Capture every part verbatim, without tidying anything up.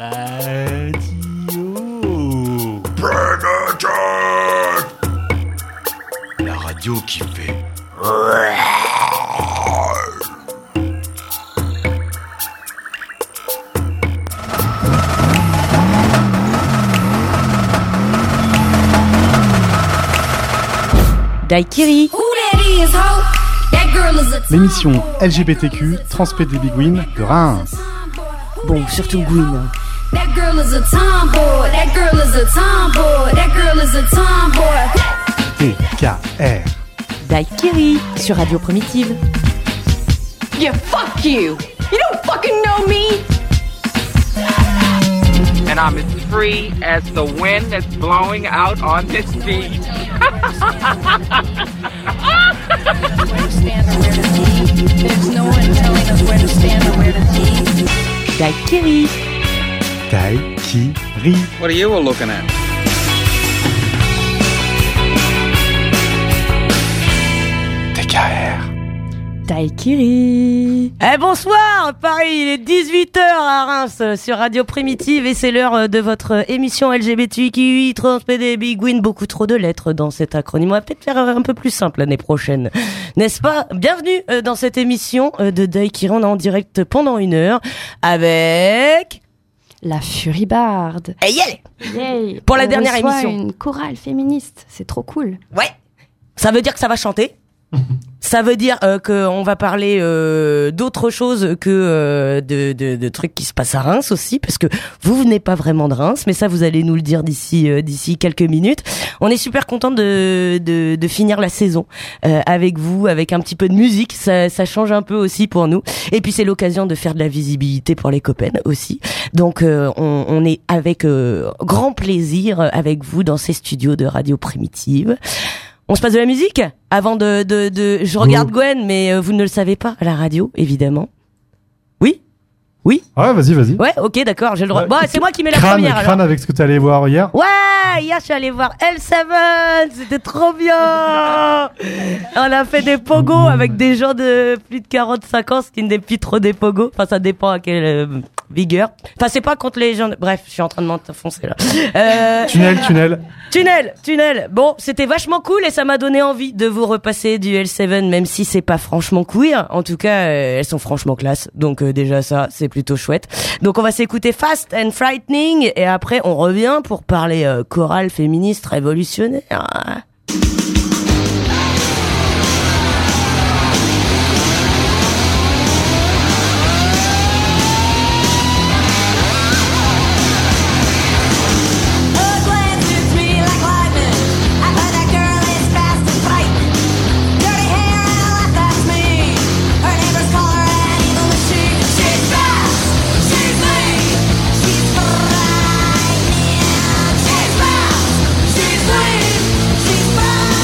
La radio qui fait. Daiquiri. L'émission L G B T Q Transpédé Biguine de Reims. Bon, surtout Gwyn. That girl is a tomboy. That girl is a tomboy. That girl is a tomboy. D K R. Daiquiri sur Radio Primitive. Yeah, fuck you. You don't fucking know me. And I'm as free as the wind that's blowing out on this beach. There's no one telling us where to stand or where to be. Daiquiri. Daiquiri. What are you all looking at? D K R. Daiquiri. Eh bonsoir Paris, il est dix-huit heures à Reims sur Radio Primitive et c'est l'heure de votre émission L G B T Q I Transpédé Biguine. Beaucoup trop de lettres dans cet acronyme. On va peut-être faire un peu plus simple l'année prochaine. N'est-ce pas? Bienvenue dans cette émission de Daiquiri. On est en direct pendant une heure avec... La Furibarde. Hey, yeah. Yay. Pour la On dernière reçoit émission. Une chorale féministe, c'est trop cool. Ouais. Ça veut dire que ça va chanter. Ça veut dire euh, qu'on va parler euh, d'autre chose que euh, de, de, de trucs qui se passent à Reims aussi, parce que vous venez pas vraiment de Reims, mais ça vous allez nous le dire d'ici euh, d'ici quelques minutes. On est super content de, de de finir la saison euh, avec vous, avec un petit peu de musique. Ça, ça change un peu aussi pour nous. Et puis c'est l'occasion de faire de la visibilité pour les copains aussi. Donc euh, on, on est avec euh, grand plaisir avec vous dans ces studios de Radio Primitive. On se passe de la musique avant de, de, de... Je regarde oh. Gwen, mais euh, vous ne le savez pas à la radio, évidemment. Oui Oui Ouais, vas-y, vas-y. Ouais, ok, d'accord, j'ai le droit. Ouais, bon, c'est moi qui mets la crâne, première. Crâne alors. avec ce que t'es allé voir hier. Ouais, hier je suis allé voir L sept, c'était trop bien. On a fait des pogos avec des gens de plus de quarante-cinq ans, ce qui n'est plus trop des pogos. Enfin, ça dépend à quelle euh, vigueur. Enfin, c'est pas contre les gens... De... Bref, je suis en train de m'enfoncer là. Euh... Tunnel, tunnel. Tunnel, tunnel. Bon, c'était vachement cool et ça m'a donné envie de vous repasser du L sept, même si c'est pas franchement queer. En tout cas, euh, elles sont franchement classe. Donc euh, déjà ça, c'est plutôt chouette. Donc on va s'écouter Fast and Frightening et après on revient pour parler euh, chorale féministe révolutionnaire. She's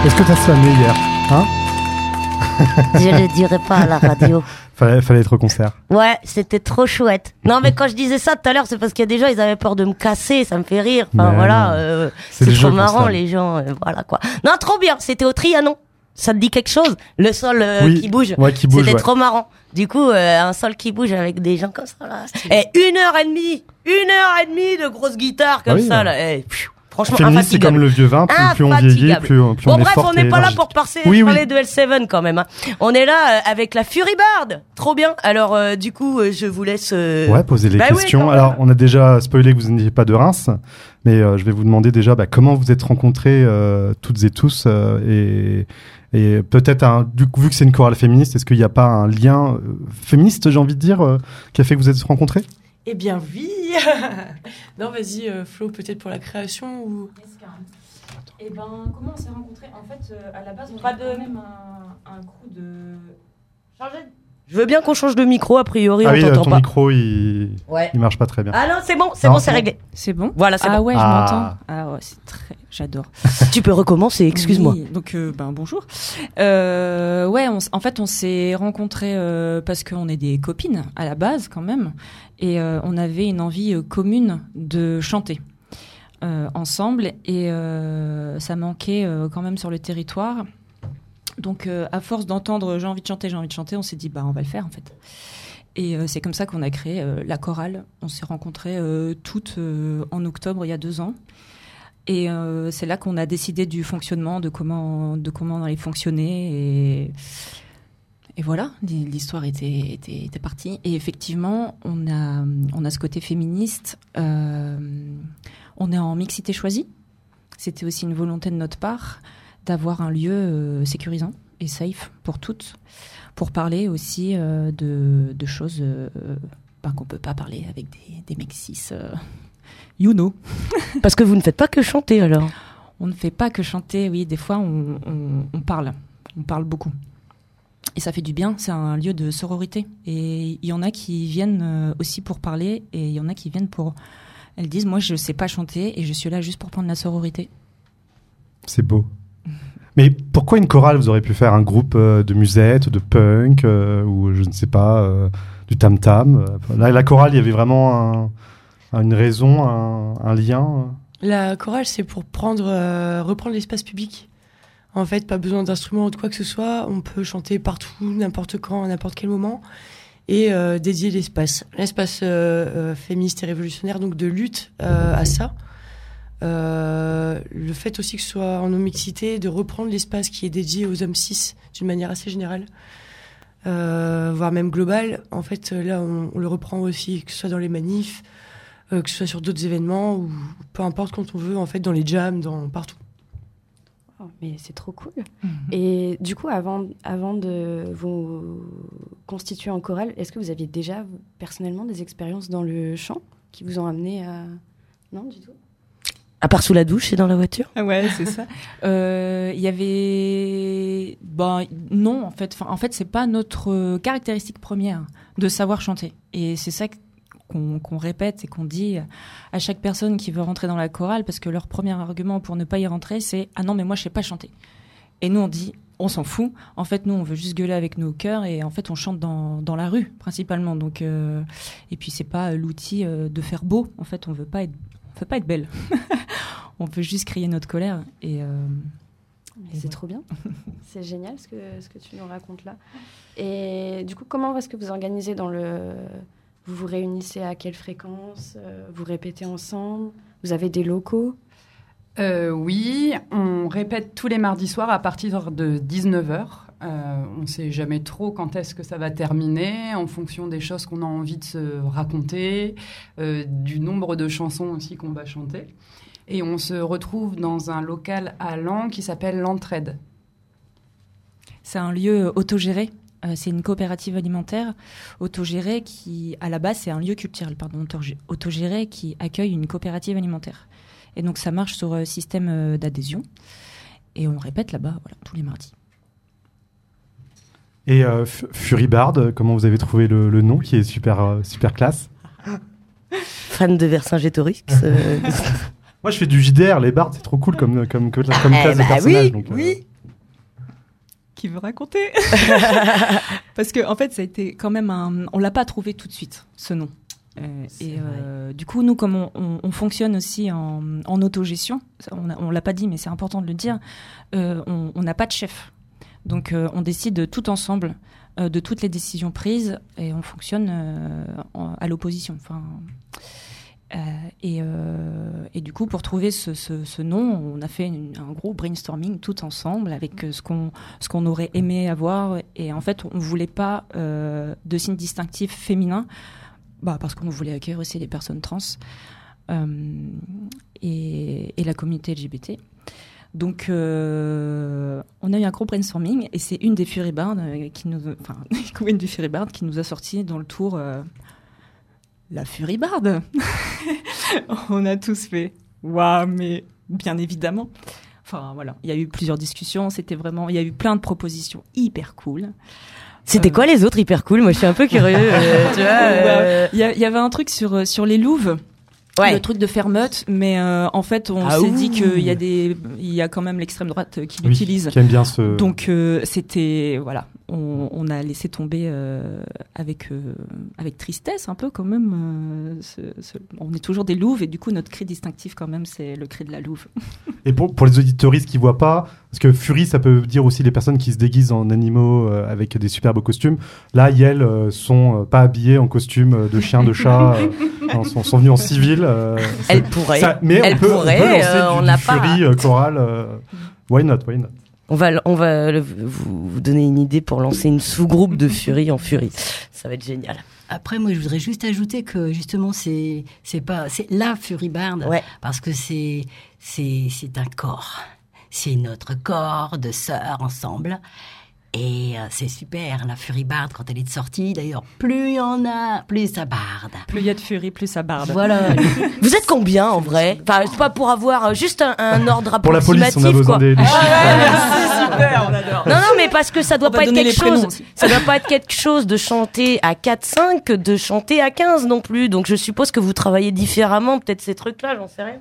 Est-ce que t'as slamé hier, hein? Je le dirai pas à la radio. Fallait, fallait être au concert. Ouais, c'était trop chouette. Non, mais quand je disais ça tout à l'heure, c'est parce qu'il y a des gens, ils avaient peur de me casser, ça me fait rire. Enfin, Mais voilà, euh, c'est c'est, les trop jeux marrant, constables. les gens, euh, voilà quoi. Non, trop bien, c'était au Trianon. Ça te dit quelque chose? Le sol euh, Oui, qui bouge. ouais, qui bouge, C'était ouais. trop marrant. Du coup, euh, un sol qui bouge avec des gens comme ça, là. Et une heure et demie, une heure et demie de grosses guitares comme Ah oui, ça, ouais. là. Et, pfiou, franchement, Féministe, c'est infatigable. comme le vieux vin, plus, plus on vieillit, Infatigable. plus, on- plus bon, on est bref, forte on n'est et pas là énergique. pour passer, Oui, parler oui. de L sept quand même. Hein. On est là euh, avec la Furibard. Trop bien. Alors, euh, du coup, euh, je vous laisse... euh, Ouais, poser les Bah oui, questions. quand même. Alors, on a déjà spoilé que vous n'étiez pas de Reims, mais euh, je vais vous demander déjà bah, comment vous êtes rencontrés euh, toutes et tous, euh, et, et peut-être, un, du coup, vu que c'est une chorale féministe, est-ce qu'il n'y a pas un lien euh, féministe, j'ai envie de dire, euh, qui a fait que vous êtes rencontrés? Eh bien oui. Non, vas-y, euh, Flo, peut-être pour la création ou... Et ben, comment on s'est rencontrés? En fait, euh, à la base, on Pas avait de- quand même un, un crew de... Je veux bien qu'on change de micro, a priori, Ah on oui, euh, t'entend ton pas. micro, il, Ouais. il marche pas très bien. Ah non, c'est bon, c'est Non, bon, c'est c'est bon. réglé. C'est bon? Voilà, c'est Ah bon. ouais, Ah. je m'entends. Ah ouais, c'est très... J'adore. Tu peux recommencer, excuse-moi. Oui, donc, euh, ben, bonjour. Euh, ouais, on s- en fait, on s'est rencontrés euh, parce qu'on est des copines, à la base, quand même. Et euh, on avait une envie euh, commune de chanter euh, ensemble. Et euh, ça manquait euh, quand même sur le territoire. Donc, euh, à force d'entendre « j'ai envie de chanter, j'ai envie de chanter », on s'est dit « bah, on va le faire, en fait ». Et euh, c'est comme ça qu'on a créé euh, la chorale. On s'est rencontrées euh, toutes euh, en octobre, il y a deux ans. Et euh, c'est là qu'on a décidé du fonctionnement, de comment, de comment on allait fonctionner. Et, et voilà, l'histoire était, était, était partie. Et effectivement, on a, on a ce côté féministe. Euh, on est en mixité choisie. C'était aussi une volonté de notre part d'avoir un lieu euh, sécurisant et safe pour toutes, pour parler aussi euh, de, de choses euh, ben, qu'on ne peut pas parler avec des, des mecs cis. Euh, you know. Parce que vous ne faites pas que chanter, alors. On ne fait pas que chanter, oui. Des fois, on, on, on parle. On parle beaucoup. Et ça fait du bien. C'est un lieu de sororité. Et il y en a qui viennent aussi pour parler. Et il y en a qui viennent pour... Elles disent, moi, je ne sais pas chanter. Et je suis là juste pour prendre la sororité. C'est beau. Mais pourquoi une chorale? Vous auriez pu faire un groupe euh, de musette, de punk, euh, ou je ne sais pas, euh, du tam-tam. Euh, Là, la chorale, il y avait vraiment un, une raison, un, un lien. La chorale, c'est pour prendre, euh, reprendre l'espace public. En fait, pas besoin d'instruments ou de quoi que ce soit. On peut chanter partout, n'importe quand, à n'importe quel moment. Et euh, dédier l'espace. L'espace euh, euh, féministe et révolutionnaire, donc de lutte euh, à ça. Euh, le fait aussi que ce soit en non-mixité, de reprendre l'espace qui est dédié aux hommes cis d'une manière assez générale, euh, voire même globale. En fait, là, on, on le reprend aussi, que ce soit dans les manifs, euh, que ce soit sur d'autres événements, ou peu importe quand on veut, en fait, dans les jams, dans, partout. Oh, mais c'est trop cool. Mmh. Et du coup, avant, avant de vous constituer en chorale, est-ce que vous aviez déjà, personnellement, des expériences dans le chant qui vous ont amené à... Non, du tout? À part sous la douche et dans la voiture? Ah ouais, c'est ça. Il euh, y avait... Ben, non, en fait. Enfin, en fait, c'est pas notre caractéristique première de savoir chanter. Et c'est ça qu'on, qu'on répète et qu'on dit à chaque personne qui veut rentrer dans la chorale, parce que leur premier argument pour ne pas y rentrer, c'est « Ah non, mais moi, je sais pas chanter ». Et nous, on dit « On s'en fout. En fait, nous, on veut juste gueuler avec nos cœurs et en fait, on chante dans, dans la rue, principalement. Donc, euh... Et puis, c'est pas l'outil euh, de faire beau. En fait, on veut pas être, on veut pas être belle. On peut juste crier notre colère. Et, euh, et c'est ouais. trop bien. C'est génial ce que, ce que tu nous racontes là. Et du coup, comment est-ce que vous organisez dans le... Vous vous réunissez à quelle fréquence? Vous répétez ensemble? Vous avez des locaux? euh, Oui, on répète tous les mardis soirs à partir de dix-neuf heures. Euh, on ne sait jamais trop quand est-ce que ça va terminer, en fonction des choses qu'on a envie de se raconter, euh, du nombre de chansons aussi qu'on va chanter. Et on se retrouve dans un local à Laon qui s'appelle l'Entraide. C'est un lieu autogéré. Euh, c'est une coopérative alimentaire autogérée qui, à la base, c'est un lieu culturel, pardon, autogéré qui accueille une coopérative alimentaire. Et donc, ça marche sur euh, système euh, d'adhésion. Et on répète là-bas, voilà, tous les mardis. Et euh, F- Furibard, comment vous avez trouvé le, le nom qui est super, euh, super classe? Fan de Vercingétorix. Euh... Moi, je fais du J D R, les bardes, c'est trop cool comme, comme, comme, comme ah, classe bah de personnage. Oui, donc, oui. euh... qui veut raconter. Parce que en fait, ça a été quand même un. On l'a pas trouvé tout de suite, ce nom. Euh, et euh, du coup, nous, comme on, on, on fonctionne aussi en, en autogestion, on, a, on l'a pas dit, mais c'est important de le dire. Euh, on n'a pas de chef, donc euh, on décide tout ensemble euh, de toutes les décisions prises et on fonctionne euh, en, à l'opposition. Enfin. Euh, et, euh, et du coup, pour trouver ce, ce, ce nom, on a fait une, un gros brainstorming tout ensemble avec ce qu'on, ce qu'on aurait aimé avoir. Et en fait, on ne voulait pas euh, de signe distinctif féminin, bah, parce qu'on voulait accueillir aussi les personnes trans euh, et, et la communauté L G B T. Donc, euh, on a eu un gros brainstorming et c'est une des Furybards qui nous, enfin, une des Furybards qui nous a sorti dans le tour. Euh, La Furybarde. On a tous fait waouh, mais bien évidemment. Enfin voilà, il y a eu plusieurs discussions, c'était vraiment, il y a eu plein de propositions hyper cool. C'était euh... quoi les autres hyper cool? Moi je suis un peu curieux. euh, tu vois, euh... il, y a, il y avait un truc sur sur les louves. Ouais. Le truc de Fermeute, mais euh, en fait, on ah s'est ouh. dit qu'il y a des, il y a quand même l'extrême droite qui oui, l'utilise. Qui aime bien ce. Donc euh, c'était, voilà, on, on a laissé tomber euh, avec euh, avec tristesse un peu quand même. Euh, ce, ce, on est toujours des louves et du coup notre cri distinctif quand même, c'est le cri de la louve. Et pour pour les auditeuristes qui voient pas, parce que Fury, ça peut dire aussi les personnes qui se déguisent en animaux euh, avec des superbes costumes. Là, elles euh, sont euh, pas habillées en costume de chien, de chat, euh, non, sont, sont venues en civil. Euh, elle pourrait. Ça, mais elle on peut, pourrait. On peut lancer euh, du, on du n'a Fury pas. Euh, choral. Euh, why not, why not. On va, on va le, vous, vous donner une idée pour lancer une sous-groupe de Fury en Fury. Ça va être génial. Après, moi, je voudrais juste ajouter que justement, c'est c'est pas c'est la Furybarde, ouais. Parce que c'est c'est c'est un corps, c'est notre corps de sœurs ensemble. Et euh, c'est super, la Furybarde, quand elle est de sortie. D'ailleurs, plus il y en a, plus ça barde. Plus il y a de Fury, plus ça barde. Voilà. Vous êtes combien, en vrai? Enfin, c'est pas pour avoir juste un, un ordre approximatif, pour la police, on a besoin quoi. des, des ah, chiffres. Ouais, merci, super, on adore. Non, non, mais parce que ça doit pas être quelque chose. Ça doit pas être quelque chose de chanter à quatre cinq que de chanter à quinze non plus. Donc, je suppose que vous travaillez différemment, peut-être ces trucs-là, j'en sais rien.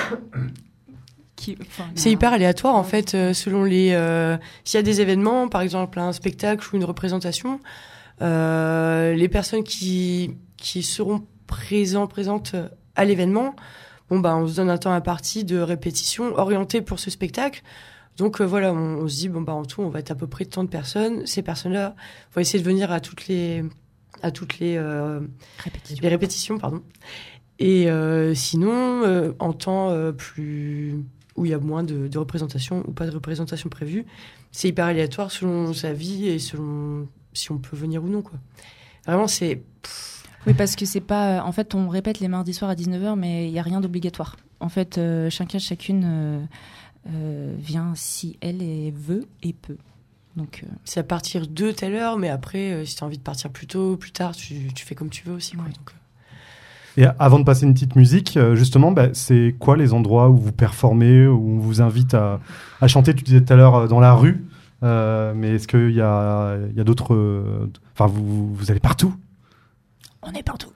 Qui, enfin, c'est hyper aléatoire en fait euh, selon les euh, s'il y a des événements, par exemple un spectacle ou une représentation, euh, les personnes qui qui seront présents présentes à l'événement, bon bah on se donne un temps imparti de répétition orienté pour ce spectacle. Donc euh, voilà, on, on se dit bon bah en tout on va être à peu près tant de personnes. Ces personnes-là, faut essayer de venir à toutes les à toutes les euh, répétitions. les répétitions pardon. Et euh, sinon euh, en temps euh, plus où il y a moins de, de représentation ou pas de représentation prévue, c'est hyper aléatoire selon sa vie et selon si on peut venir ou non, quoi. Vraiment, c'est... Pff. Oui, parce que c'est pas... En fait, on répète les mardis soirs à dix-neuf heures, mais il n'y a rien d'obligatoire. En fait, euh, chacun, chacune euh, euh, vient si elle est, veut et peut. Donc, euh... c'est à partir de telle heure, mais après, euh, si tu as envie de partir plus tôt, plus tard, tu, tu fais comme tu veux aussi, quoi. Ouais. Donc, euh... Et avant de passer une petite musique, justement, bah, c'est quoi les endroits où vous performez, où on vous invite à, à chanter? Tu disais tout à l'heure dans la rue, euh, mais est-ce qu'il y a, il y a d'autres... Enfin, euh, vous, vous allez partout? On est partout.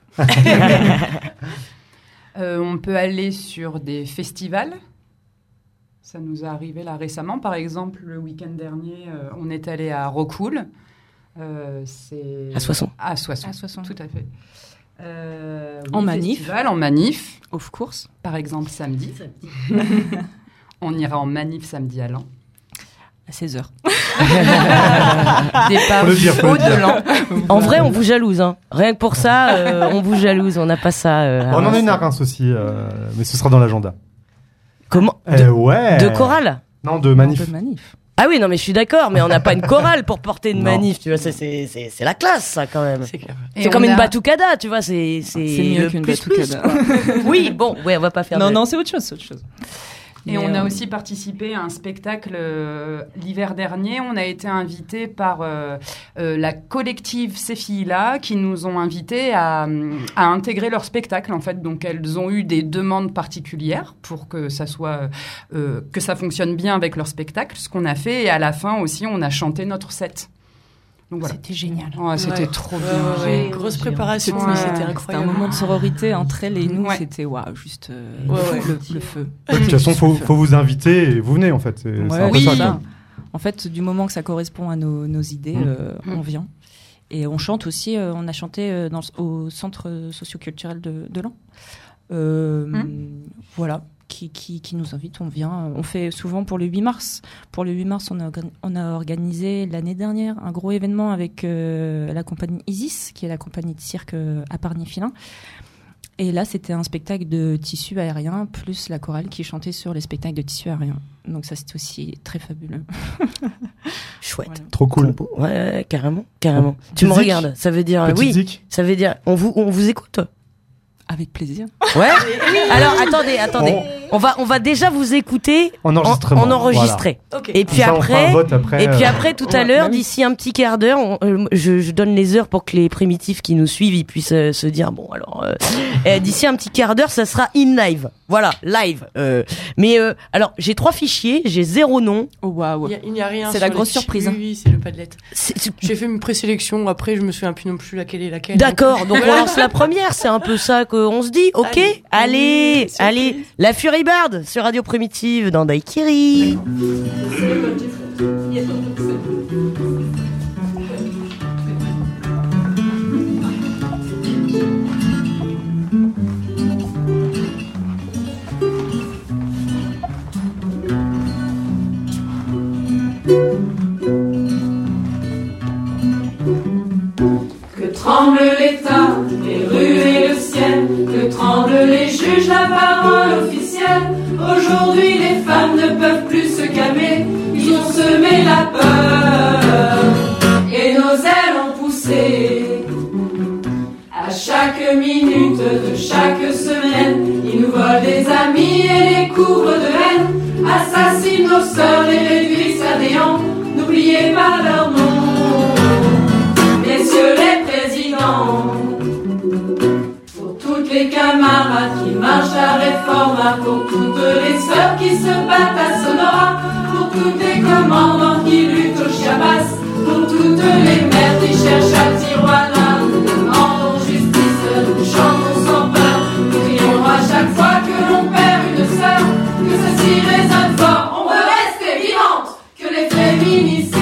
euh, on peut aller sur des festivals. Ça nous est arrivé là récemment. Par exemple, le week-end dernier, euh, on est allé à Rockwool. Euh, c'est... À Soissons. À Soissons, à Soissons. Tout à fait. Euh, en oui, manif. Festival, en manif. Of course. Par exemple, samedi. On ira en manif samedi à Laon. À seize heures. Départ du haut de Laon. En vrai, on vous jalouse. Hein. Rien que pour ça, euh, on vous jalouse. On n'a pas ça. Euh, on en a une à Reims aussi, euh, mais ce sera dans l'agenda. Comment de, eh ouais. de chorale? Non, de manif. Non, de manif. Ah oui, non, mais je suis d'accord, mais on n'a pas une chorale pour porter une non. manif, tu vois, c'est, c'est, c'est, c'est la classe, ça, quand même. C'est clair. C'est comme a... une batucada, tu vois, c'est, c'est, c'est mieux qu'une plus, batucada. Plus, oui, bon, ouais, on va pas faire Non, de... non, c'est autre chose, c'est autre chose. Et mais on euh... a aussi participé à un spectacle euh, l'hiver dernier. On a été invités par euh, euh, la collective Ces filles-là qui nous ont invités à, à intégrer leur spectacle. En fait, donc elles ont eu des demandes particulières pour que ça soit euh, que ça fonctionne bien avec leur spectacle. Ce qu'on a fait, et à la fin aussi, on a chanté notre set. Donc, voilà. C'était génial. Ouais, c'était ouais. trop bien. Ouais, ouais. Grosse préparation, c'était, ouais. c'était incroyable. C'était un moment de sororité entre elles et nous. Ouais. C'était waouh, juste euh, ouais, ouais. Le, le feu. De toute façon, faut, faut vous inviter et vous venez en fait. C'est, ouais, c'est un peu oui, ça. ça. En fait, du moment que ça correspond à nos, nos idées, Mmh. euh, on vient. Et on chante aussi, euh, on a chanté euh, dans, au centre socio-culturel de, de Laon. Euh, mmh. Voilà, qui, qui, qui nous invite, on vient. On fait souvent pour le huit mars. Pour le huit mars, on a, on a organisé l'année dernière un gros événement avec euh, la compagnie Isis, qui est la compagnie de cirque euh, à Pargny-Filin. Et là, c'était un spectacle de tissu aérien, plus la chorale qui chantait sur les spectacles de tissu aérien. Donc ça, c'était aussi très fabuleux. Chouette. Voilà. Trop cool. Ouais, ouais, carrément, carrément. Oh. Tu me Zik. regardes, ça veut dire... Petit oui, Zik. ça veut dire... On vous, on vous écoute. Avec plaisir. Ouais. Alors, attendez, attendez. On va, on va déjà vous écouter en enregistrement. En, en enregistré. Voilà. Okay. Et puis ça, après, après, et puis euh... après, tout ouais, à l'heure, même... d'ici un petit quart d'heure, on, euh, je, je donne les heures pour que les primitifs qui nous suivent, ils puissent euh, se dire bon, alors, euh, euh, d'ici un petit quart d'heure, ça sera in live. Voilà, live. Euh, mais euh, alors, j'ai trois fichiers, j'ai zéro nom. Oh waouh. Il n'y a, a rien. C'est la grosse les... surprise. Oui, oui, c'est le Padlet. J'ai fait une présélection. Après, je me souviens plus non plus laquelle est laquelle. D'accord. Donc, donc on lance la première. C'est un peu ça qu'on se dit. Ok. Allez, allez, allez. La Furibarde sur Radio Primitive dans Daikiri. Que tremble l'État, les rues et le ciel, que tremblent les juges, la parole officielle. Aujourd'hui les femmes ne peuvent plus se calmer, ils ont semé la peur et nos ailes ont poussé. À chaque minute de chaque semaine, ils nous volent des amis et les couvrent de haine, assassinent nos sœurs, les réduisent à néant, n'oubliez pas leur nom. Messieurs les présidents, pour toutes les camarades qui marchent à Réforma, pour toutes les sœurs qui se battent à Sonora, pour tous les commandants qui luttent au Chiapas, pour toutes les mères qui cherchent à Tijuana, nous demandons justice, nous chantons sans peur, nous crions à chaque fois que l'on perd une sœur, que ceci résonne fort, on veut rester vivante, que les féminicides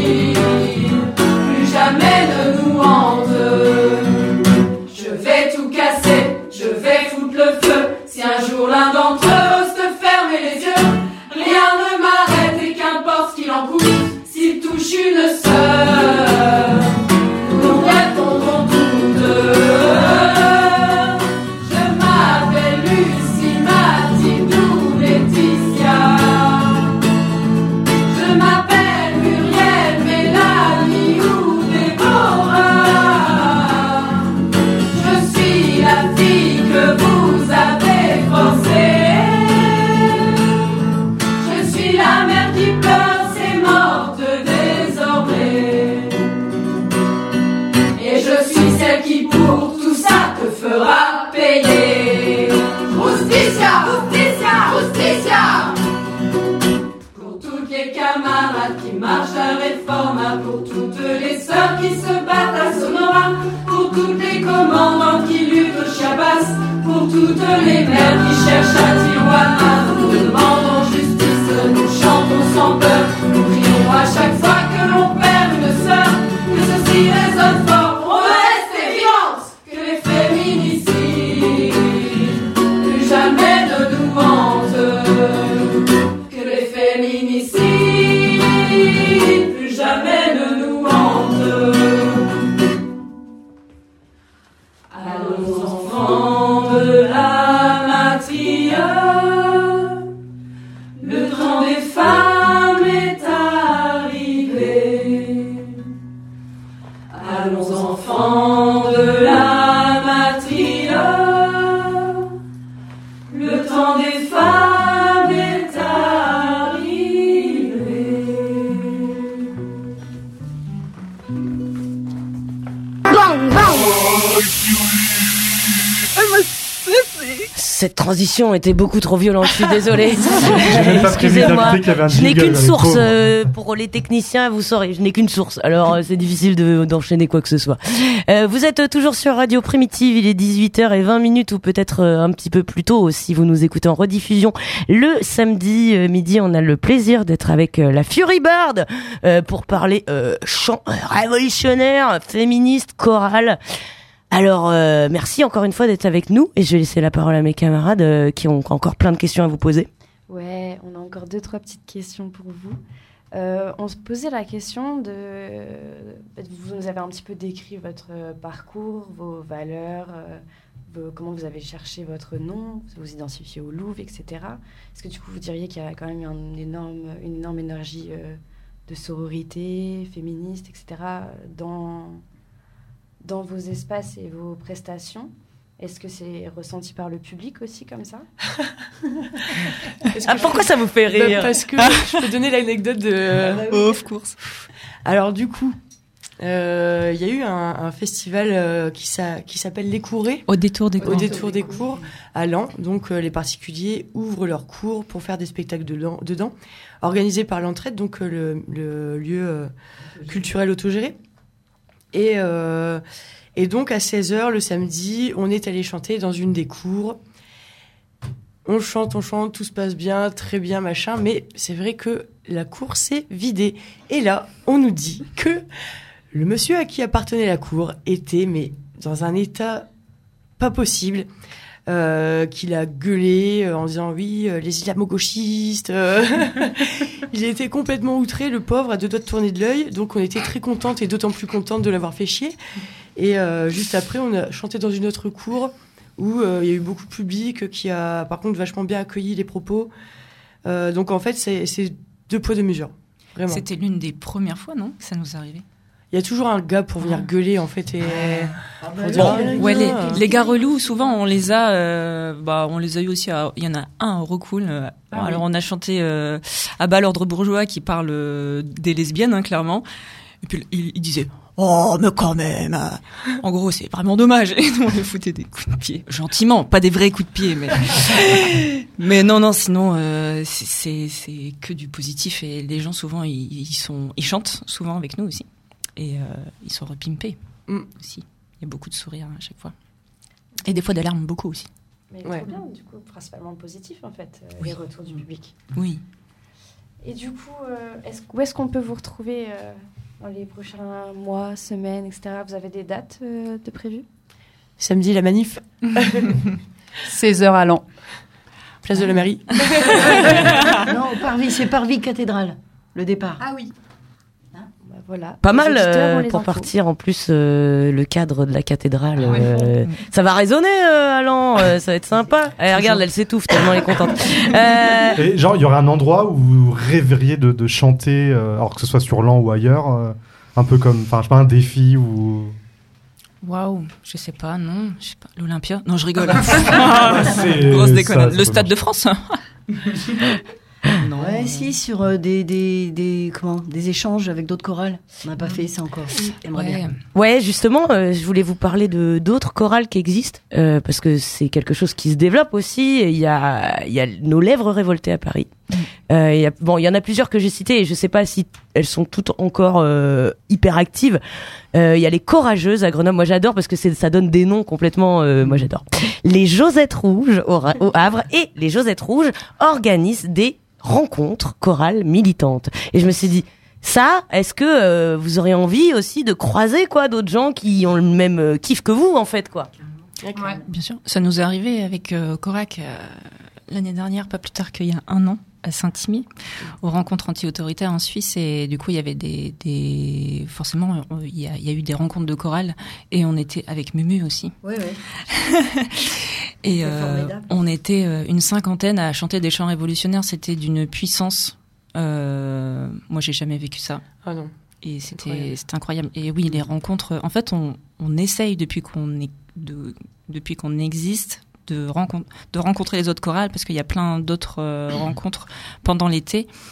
plus jamais ne nous hantent. Je vais tout casser, je vais foutre le feu, si un jour l'un d'entre eux ose te fermer les yeux, rien ne m'arrête et qu'importe ce qu'il en coûte, s'il touche une sœur, nous répondrons toutes. Je m'appelle Lucie, Mathilde ou Laetitia, je m'appelle Muriel, Mélanie ou Déborah, je suis la fille que vous avez forcée, je suis la mère qui pleure, c'est morte désormais, et je suis celle qui pour tout ça te fera payer. Justicia, justicia, justicia, pour toutes les camarades qui marchent à Réforma, pour toutes les sœurs qui se battent à Sonora, pour toutes les commandants qui luttent au Chiapas, pour toutes les mères qui cherchent à Tijuana, nous demandons justice, nous chantons sans peur, nous crions à chaque fois que l'on perd une sœur, que ceci résonne fort, on veut rester vivante, que les féminicides plus jamais ne nous hantent, que les féminicides plus jamais ne nous hantent. Allons enfants de la Matilla, le temps des femmes est arrivé. Cette transition était beaucoup trop violente, je suis désolée. J'ai même pas prévu Excusez-moi, d'inviter qu'il y avait un je n'ai jingle, qu'une les source pauvres. euh, pour les techniciens, vous saurez, je n'ai qu'une source. Alors euh, c'est difficile de, d'enchaîner quoi que ce soit. Euh, vous êtes toujours sur Radio Primitive, il est dix-huit heures vingt minutes ou peut-être euh, un petit peu plus tôt si vous nous écoutez en rediffusion. Le samedi euh, midi, on a le plaisir d'être avec euh, la Fury Bird euh, pour parler euh, chant euh, révolutionnaire, féministe, chorale. Alors, euh, merci encore une fois d'être avec nous et je vais laisser la parole à mes camarades euh, qui ont encore plein de questions à vous poser. Ouais, on a encore deux, trois petites questions pour vous. Euh, on se posait la question de... Vous nous avez un petit peu décrit votre parcours, vos valeurs, euh, vos- comment vous avez cherché votre nom, vous vous identifiez au Louvre, et cetera. Est-ce que du coup, vous diriez qu'il y a quand même un énorme, une énorme énergie euh, de sororité, féministe, et cetera dans... dans vos espaces et vos prestations? Est-ce que c'est ressenti par le public aussi comme ça? Ah, pourquoi ça vous fait rire? Bah, parce que je peux donner l'anecdote de... Of course. Alors du coup, euh, il y a eu un, un festival euh, qui, s'a- qui s'appelle Les Courets. Au détour des Au cours. détour des cours à Laon. Donc euh, les particuliers ouvrent leurs cours pour faire des spectacles dedans, dedans organisés par l'Entraide, donc euh, le, le lieu euh, culturel autogéré. Et, euh, et donc, à seize heures, le samedi, on est allé chanter dans une des cours. On chante, on chante, tout se passe bien, très bien, machin. Mais c'est vrai que la cour s'est vidée. Et là, on nous dit que le monsieur à qui appartenait la cour était, mais dans un état pas possible, euh, qu'il a gueulé euh, en disant oui, euh, les islamo-gauchistes. euh. Il était complètement outré, le pauvre, à deux doigts de tourner de l'œil. Donc on était très contente et d'autant plus contente de l'avoir fait chier. Et euh, juste après, on a chanté dans une autre cour où euh, il y a eu beaucoup de public qui a, par contre, vachement bien accueilli les propos. Euh, donc en fait, c'est, c'est deux poids, deux mesures. Vraiment. C'était l'une des premières fois, non, que ça nous arrivait? Il y a toujours un gars pour venir gueuler, en fait. Et... pour dire, Bon, Ah, ouais, les, non. les gars relous, souvent on les a, euh, bah, on les a eu aussi. à- Il y en a un à Recoul. euh, Ah alors oui. on a chanté euh, à bas l'ordre bourgeois qui parle euh, des lesbiennes, hein, clairement. Et puis il, il disait. Oh, mais quand même. euh, En gros, c'est vraiment dommage. Et nous, on lui foutait des coups de pied, gentiment, pas des vrais coups de pied, mais. Mais non, non. Sinon, euh, c'est, c'est c'est que du positif et les gens souvent ils, ils sont, ils chantent souvent avec nous aussi et euh, ils sont repimpés Mm. aussi. Il y a beaucoup de sourires à chaque fois et des fois des larmes, beaucoup aussi. Mais Ouais. trop bien, du coup, principalement positif, en fait, euh, les retours du public. Oui. Et du coup, euh, est-ce, où est-ce qu'on peut vous retrouver euh, dans les prochains mois, semaines, et cetera. Vous avez des dates euh, de prévues? Samedi, la manif. seize heures à Laon. Place de la mairie. Non, au Parvis, c'est Parvis Cathédrale, le départ. Ah oui. Bah, voilà. Pas Les mal auditeurs euh, ont les pour infos. partir en plus euh, le cadre de la cathédrale. Ah ouais. euh, ça va résonner euh, Alain, euh, ça va être sympa. Allez, regarde, elle s'étouffe tellement elle est contente. Euh, Et genre, il y aurait un endroit où vous rêveriez de, de chanter, euh, alors que ce soit sur Laon ou ailleurs, euh, un peu comme, enfin, je sais pas, un défi ou. Waouh, je sais pas, non, je sais pas, l'Olympia. Non, je rigole. Ah, c'est- Grosse ça, déconnade. ça Le peut Stade de France. Non. Ouais, si, sur euh, des, des, des, comment, des échanges avec d'autres chorales. On n'a pas fait ça encore. J'aimerais Ouais. bien. Ouais, justement, euh, je voulais vous parler de d'autres chorales qui existent euh, parce que c'est quelque chose qui se développe aussi. Il y a il y a nos Lèvres révoltées à Paris. Euh, il y a, bon, il y en a plusieurs que j'ai citées et je sais pas si elles sont toutes encore euh, hyper actives. Euh, Il y a les Courageuses à Grenoble. Moi, j'adore parce que c'est, ça donne des noms complètement. Euh, moi, j'adore. Les Josettes Rouges au, Ra- au Havre et les Josettes Rouges organisent des rencontres chorales militantes. Et je me suis dit. Ça, est-ce que euh, vous auriez envie aussi de croiser quoi d'autres gens qui ont le même euh, kiff que vous en fait quoi? Bien sûr. Ça nous est arrivé avec euh, Corac euh, l'année dernière, pas plus tard qu'il y a un an, à Saint-Imier, aux rencontres anti-autoritaires en Suisse. Et du coup, il y avait des, des... forcément, il y a, il y a eu des rencontres de chorale et on était avec Mumu aussi. Ouais, ouais. Et C'est euh, formidable. on était euh, une cinquantaine à chanter des chants révolutionnaires. C'était d'une puissance. Euh, moi, j'ai jamais vécu ça. Ah non. Et c'était, Incroyable. c'était incroyable. Et oui, les rencontres. En fait, on, on essaye depuis qu'on est, de, depuis qu'on existe, de, rencontre, de rencontrer les autres chorales parce qu'il y a plein d'autres euh, rencontres pendant l'été.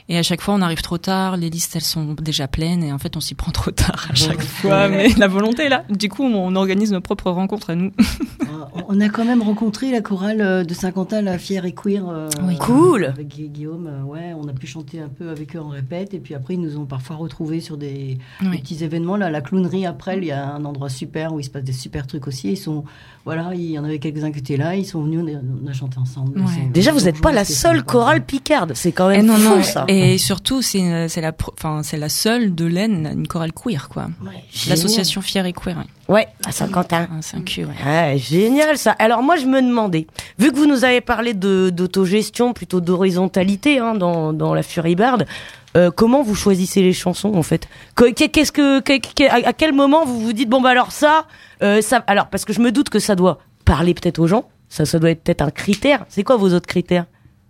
Et à chaque fois, on arrive trop tard, les listes, elles sont déjà pleines, et en fait, on s'y prend trop tard à chaque fois. Mais la volonté est là. Du coup, on organise nos propres rencontres à nous. On a quand même rencontré la chorale de Saint-Quentin, la Fière et Queer. Euh, oui, cool. Avec Guillaume, euh, ouais, on a pu chanter un peu avec eux en répète, et puis après, ils nous ont parfois retrouvés sur des, oui. des petits événements. Là, la clownerie, après, il y a un endroit super où il se passe des super trucs aussi. Ils sont, voilà, il y en avait quelques-uns qui étaient là, ils sont venus, on a, on a chanté ensemble. Ouais. Déjà, vous n'êtes pas la seule chorale picarde, c'est quand même et non, fou, non, ça. Et surtout, c'est, une, c'est, la, enfin, c'est la seule de l'Aisne, une chorale queer, quoi. Ouais, l'association Fière et Queer. Ouais, ouais à Saint-Quentin. Ah, Saint-Q, ouais. ouais. Génial, ça. Alors, moi, je me demandais, vu que vous nous avez parlé de, d'autogestion, plutôt d'horizontalité, hein, dans, dans la Furibard, euh, comment vous choisissez les chansons, en fait? Qu'est-ce que, à quel moment vous vous dites, bon, bah, alors ça, euh, ça, alors, parce que je me doute que ça doit parler peut-être aux gens, ça, ça doit être peut-être un critère. C'est quoi vos autres critères?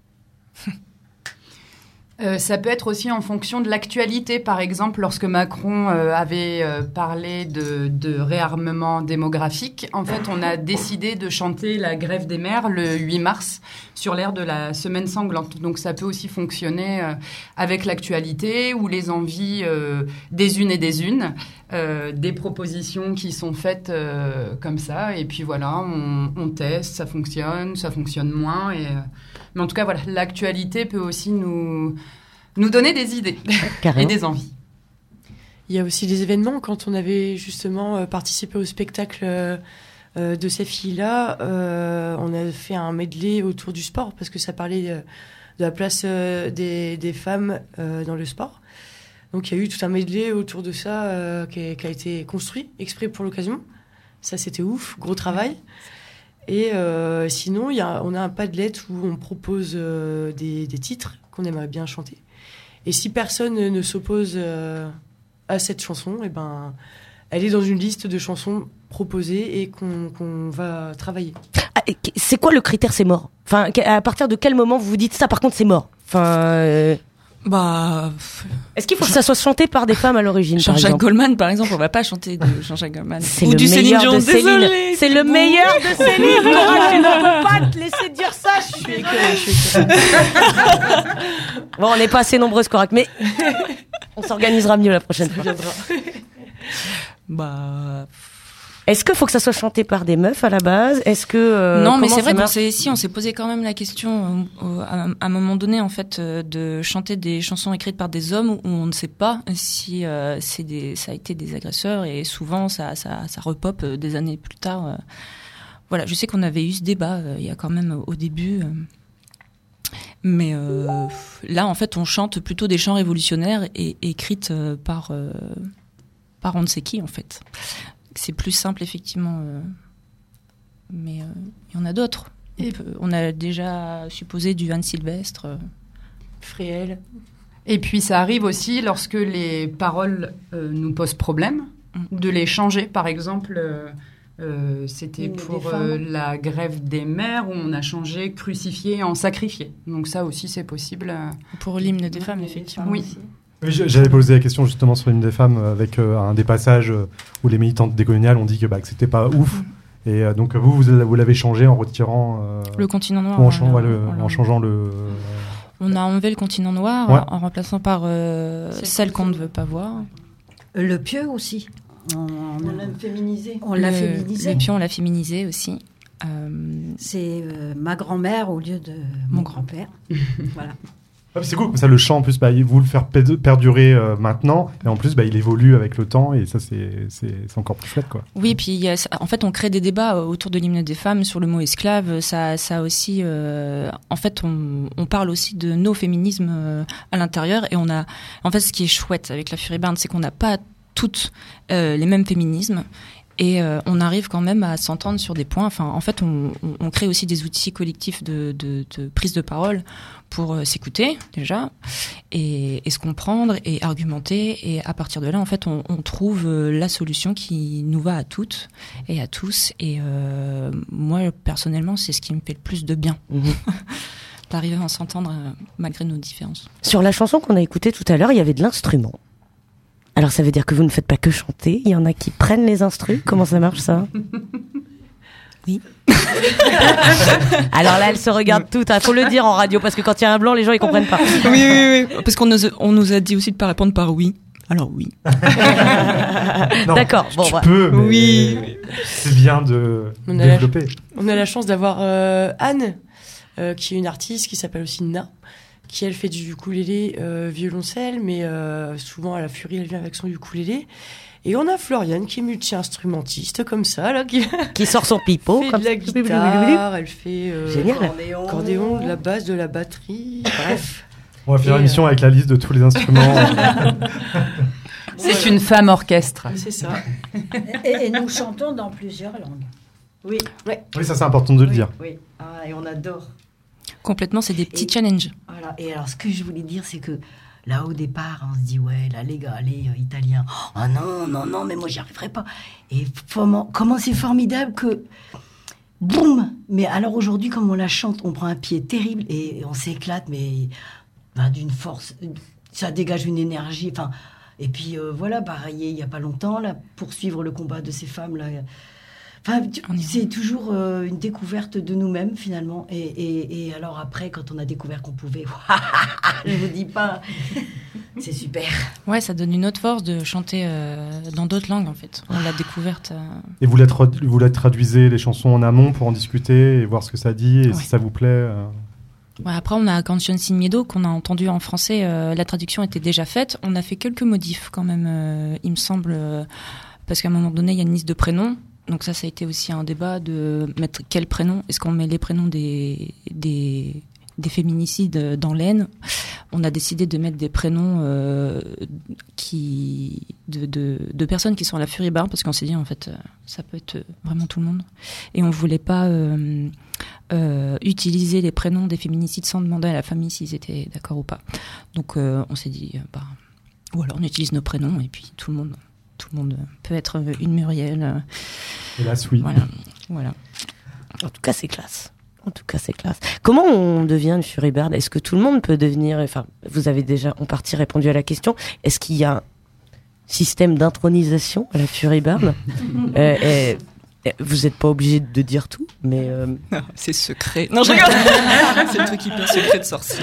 Euh, ça peut être aussi en fonction de l'actualité. Par exemple, lorsque Macron euh, avait euh, parlé de, de réarmement démographique, en fait, on a décidé de chanter la grève des mères le huit mars sur l'air de la semaine sanglante. Donc, ça peut aussi fonctionner euh, avec l'actualité ou les envies euh, des unes et des unes, euh, des propositions qui sont faites euh, comme ça. Et puis voilà, on, on teste, ça fonctionne, ça fonctionne moins. Et, euh, mais en tout cas, voilà, l'actualité peut aussi nous... nous donner des idées et des envies. Il y a aussi des événements. Quand on avait justement euh, participé au spectacle euh, euh, de ces filles-là, euh, on a fait un medley autour du sport parce que ça parlait euh, de la place euh, des, des femmes euh, dans le sport. Donc il y a eu tout un medley autour de ça euh, qui, a, qui a été construit exprès pour l'occasion. Ça, c'était ouf, gros travail. Et euh, sinon, y a, on a un Padlet où on propose euh, des, des titres qu'on aimerait bien chanter. Et si personne ne s'oppose euh, à cette chanson, eh ben, elle est dans une liste de chansons proposées et qu'on, qu'on va travailler. Ah, c'est quoi le critère, c'est mort? Enfin, à partir de quel moment vous vous dites ça, par contre, c'est mort? Enfin, euh... bah, est-ce qu'il faut que ça soit chanté par des femmes à l'origine? Jean-Jacques Goldman, par exemple, on va pas chanter de Jean-Jacques Goldman. C'est ou le du Céline Dion. De Céline. Désolée, c'est le meilleur de Céline. Cora, tu ne peux pas te laisser dire ça. Je suis désolée. Bon, on n'est pas assez nombreuses, Cora, mais on s'organisera mieux la prochaine fois. Bah. Est-ce qu'il faut que ça soit chanté par des meufs à la base? Est-ce que euh, non, mais c'est vrai qu'on s'est, si on s'est posé quand même la question euh, à, à un moment donné en fait euh, de chanter des chansons écrites par des hommes où on ne sait pas si euh, c'est des, ça a été des agresseurs et souvent ça, ça, ça repop euh, des années plus tard. Euh. Voilà, je sais qu'on avait eu ce débat euh, il y a quand même euh, au début. Euh. Mais euh, là, en fait, on chante plutôt des chants révolutionnaires et écrites euh, par euh, par on ne sait qui en fait. C'est plus simple, effectivement. Euh, mais il euh, y en a d'autres. On, peut, on a déjà supposé du Anne Sylvestre, euh, Fréhel. Et puis, ça arrive aussi lorsque les paroles euh, nous posent problème, mm. de les changer. Par exemple, euh, euh, c'était pour euh, la grève des mères où on a changé crucifié en sacrifié. Donc ça aussi, c'est possible. Euh, pour l'hymne des femmes, effectivement. Oui. Aussi. Oui, j'avais posé la question justement sur l'hymne des femmes avec euh, un des passages où les militantes décoloniales ont dit que, bah, que c'était pas ouf. Mm. Et euh, donc vous, vous, vous l'avez changé en retirant... Euh, le continent noir. En, chan- ouais, le, en changeant le... Euh, on a enlevé le continent noir ouais. en remplaçant par euh, celle qu'on ne veut pas voir. Le pieu aussi. On, on l'a féminisé. On l'a féminisé. Le pieu, on l'a féminisé aussi. Euh... C'est euh, ma grand-mère au lieu de mon grand-père. Voilà. Ah, c'est cool, comme ça le chant en plus, bah, vous le faire perdurer euh, maintenant, et en plus bah, il évolue avec le temps, et ça c'est, c'est, c'est encore plus chouette, quoi. Oui, puis y a, en fait on crée des débats autour de l'hymne des femmes sur le mot esclave, ça, ça aussi, euh, en fait on, on parle aussi de nos féminismes euh, à l'intérieur, et on a, en fait ce qui est chouette avec la Furibard, c'est qu'on n'a pas toutes euh, les mêmes féminismes. Et euh, on arrive quand même à s'entendre sur des points. Enfin, en fait, on, on crée aussi des outils collectifs de, de, de prise de parole pour euh, s'écouter déjà et, et se comprendre et argumenter. Et à partir de là, en fait, on, on trouve euh, la solution qui nous va à toutes et à tous. Et euh, moi, personnellement, c'est ce qui me fait le plus de bien. Mmh. D'arriver à s'entendre euh, malgré nos différences. Sur la chanson qu'on a écoutée tout à l'heure, il y avait de l'instrument. Alors ça veut dire que vous ne faites pas que chanter, il y en a qui prennent les instrus. Comment ça marche ça? Oui. Alors là, elles se regardent toutes. Il faut le dire en radio, parce que quand il y a un blanc, les gens ils comprennent pas. Oui, oui, oui. Parce qu'on nous, on nous a dit aussi de pas répondre par oui. Alors oui. Non, D'accord. Bon, tu voilà. peux, mais Oui. c'est bien de On a la- développer. On a la chance d'avoir euh, Anne, euh, qui est une artiste qui s'appelle aussi Na, qui elle fait du ukulélé, euh, violoncelle, mais euh, souvent à la furie elle vient avec son ukulélé. Et on a Floriane qui est multi-instrumentiste comme ça, là, qui, Qui sort son pipeau. fait Comme de la ça. guitare, elle fait euh, Génial. accordéon, de la basse, de la batterie, bref. On va faire Et, une émission euh, avec la liste de tous les instruments. C'est Voilà. une femme orchestre. C'est ça. Et, et nous chantons dans plusieurs langues. Oui. Ouais. Oui, ça c'est important de le dire. Oui. Ah, et on adore. Complètement, c'est des petits Et- challenges. Voilà. Et alors, ce que je voulais dire, c'est que là, au départ, on se dit, ouais, là, les gars, les euh, Italiens, oh non, non, non, mais moi, j'y arriverai pas. Et comment, comment c'est formidable que, boum. Mais alors aujourd'hui, comme on la chante, on prend un pied terrible et on s'éclate, mais ben, d'une force, ça dégage une énergie. Enfin, et puis euh, voilà, pareil, il y a pas longtemps, là, poursuivre le combat de ces femmes là. Enfin, tu- c'est toujours euh, une découverte de nous-mêmes finalement. Et, et, et alors après, quand on a découvert qu'on pouvait, je vous dis pas, c'est super. Ouais, ça donne une autre force de chanter euh, dans d'autres langues en fait. On l'a découverte. euh, Et vous la, trad- vous la traduisez les chansons en amont pour en discuter et voir ce que ça dit et Ouais. si ça vous plaît. euh. Ouais, après, on a Canción sin miedo qu'on a entendu en français. euh, la traduction était déjà faite. On a fait quelques modifs quand même, euh, il me semble, euh, parce qu'à un moment donné, il y a une liste de prénoms. Donc ça, ça a été aussi un débat de mettre quel prénom. Est-ce qu'on met les prénoms des, des, des féminicides dans l'Aisne? On a décidé de mettre des prénoms euh, qui, de, de, de personnes qui sont à la Furibarde, parce qu'on s'est dit, en fait, euh, ça peut être vraiment tout le monde. Et on voulait pas euh, euh, utiliser les prénoms des féminicides sans demander à la famille s'ils étaient d'accord ou pas. Donc euh, on s'est dit, euh, bah, ou alors on utilise nos prénoms et puis tout le monde... Tout le monde peut être une Muriel. euh, Hélas, oui. Voilà. voilà. En tout cas, c'est classe. En tout cas, c'est classe. Comment on devient une Furibird? Est-ce que tout le monde peut devenir... Enfin, vous avez déjà en partie répondu à la question. Est-ce qu'il y a un système d'intronisation à la Furibird? euh, et, et vous n'êtes pas obligé de dire tout, mais... Euh... C'est secret. Non, je rigole. C'est le truc hyper secret de sorcier.